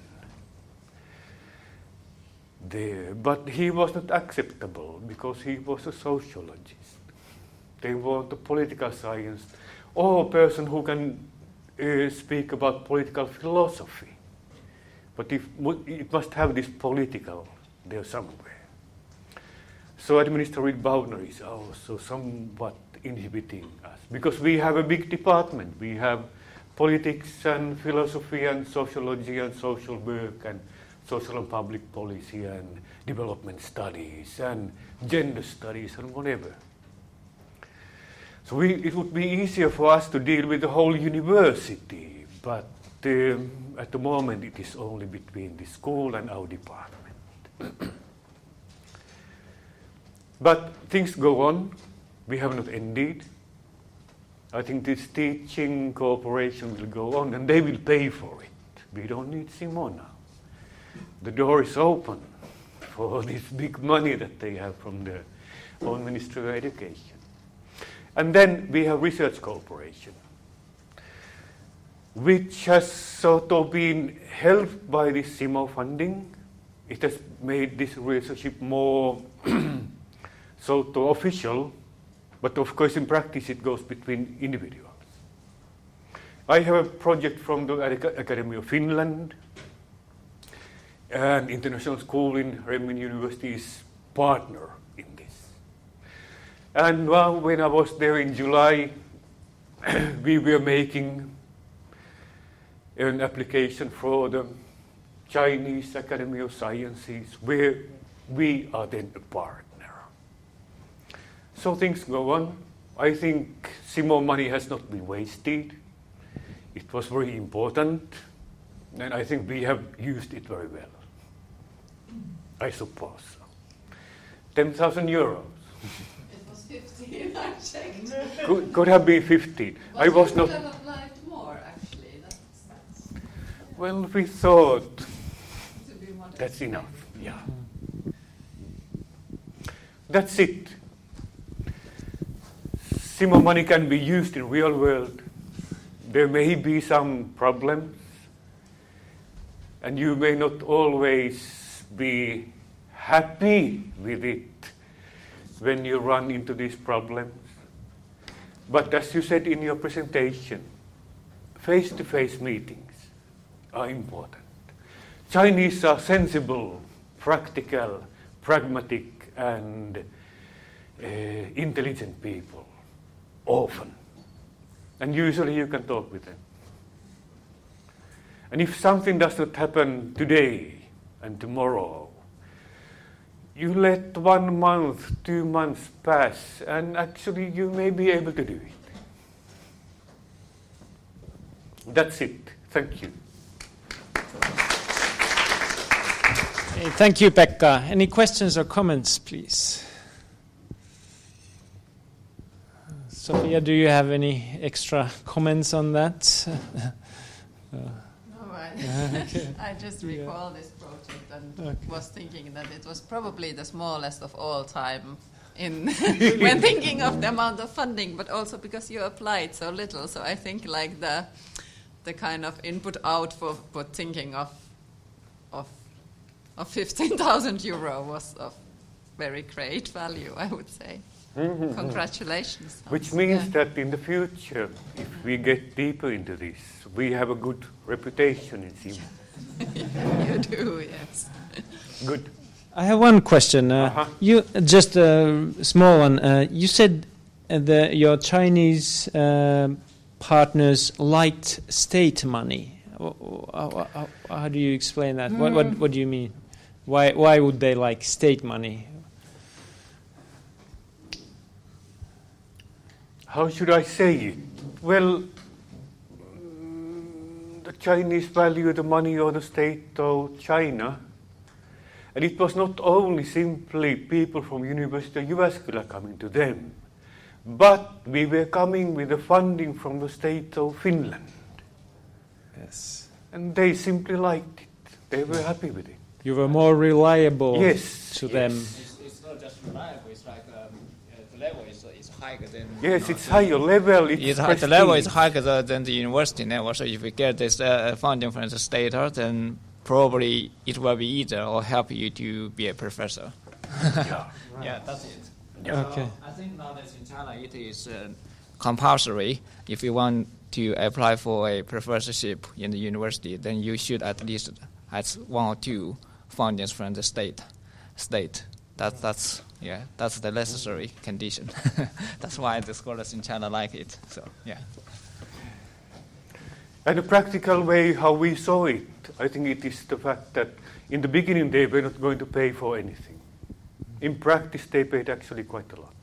there, but he was not acceptable because he was a sociologist. They want a political science or a person who can uh, speak about political philosophy. But if, it must have this political there somewhere. So administrative boundaries are also somewhat inhibiting us because we have a big department. We have politics and philosophy and sociology and social work and social and public policy and development studies and gender studies and whatever. So we, it would be easier for us to deal with the whole university, but um, at the moment it is only between the school and our department. But things go on. We have not ended. I think this teaching cooperation will go on and they will pay for it. We don't need Simona. The door is open for this big money that they have from the own Ministry of Education. And then we have research cooperation, which has sort of been helped by this SIMO funding. It has made this relationship more sort of official, but of course in practice it goes between individuals. I have a project from the Academy of Finland, and International School in Renmin University is partner in this. And well, when I was there in July, we were making an application for the Chinese Academy of Sciences, where we are then a partner. So things go on. I think SIMO money has not been wasted. It was very important, and I think we have used it very well. I suppose so. ten thousand euros. It was fifteen, I checked. Could, could have been fifteen. But I was you not. could have applied more, actually. That's, that's, yeah. Well, we thought To be modest. that's enough. Yeah. That's it. SIMO money can be used in real world. There may be some problems, and you may not always be happy with it when you run into these problems. But as you said in your presentation, face-to-face meetings are important. Chinese are sensible, practical, pragmatic, and uh, intelligent people, often. And usually you can talk with them. And if something does not happen today and tomorrow, you let one month, two months pass, and actually you may be able to do it. That's it. Thank you. Hey, thank you, Pekka. Any questions or comments, please? Sophia, do you have any extra comments on that? uh, No, I, okay. I just recall this project and Okay. was thinking that it was probably the smallest of all time in when thinking of the amount of funding, but also because you applied so little. So I think like the the kind of input output for thinking of of of fifteen thousand euro was of very great value, I would say. Mm-hmm. Congratulations. Which means Yeah. that in the future, if we get deeper into this, we have a good reputation in SIMO. You do, yes. Good. I have one question. Uh, Uh-huh. You just a small one. Uh, you said uh, the your Chinese uh, partners liked state money. How, how, how do you explain that? Mm. What, what what do you mean? Why why would they like state money? how should I say it? Well, mm, the Chinese value the money of the state of China. And it was not only simply people from University of Jyväskylä coming to them, but we were coming with the funding from the state of Finland. Yes. And they simply liked it. They were happy with it. You were more reliable yes, to yes. them. It's, it's not just reliable, it's like um, uh, the level is, is higher than... Yes, it's higher level. It's It's high, the level is higher than, than the university level, so if you get this uh, funding from the state, then probably it will be easier or help you to be a professor. Yeah, yeah, that's it. Yeah. Okay. So I think nowadays in China it is uh, compulsory. If you want to apply for a professorship in the university, then you should at least have one or two fundings from the state. State. That, that's yeah. That's the necessary condition. That's why the scholars in China like it. So yeah. And a practical way how we saw it, I think it is the fact that in the beginning they were not going to pay for anything. In practice, they paid actually quite a lot.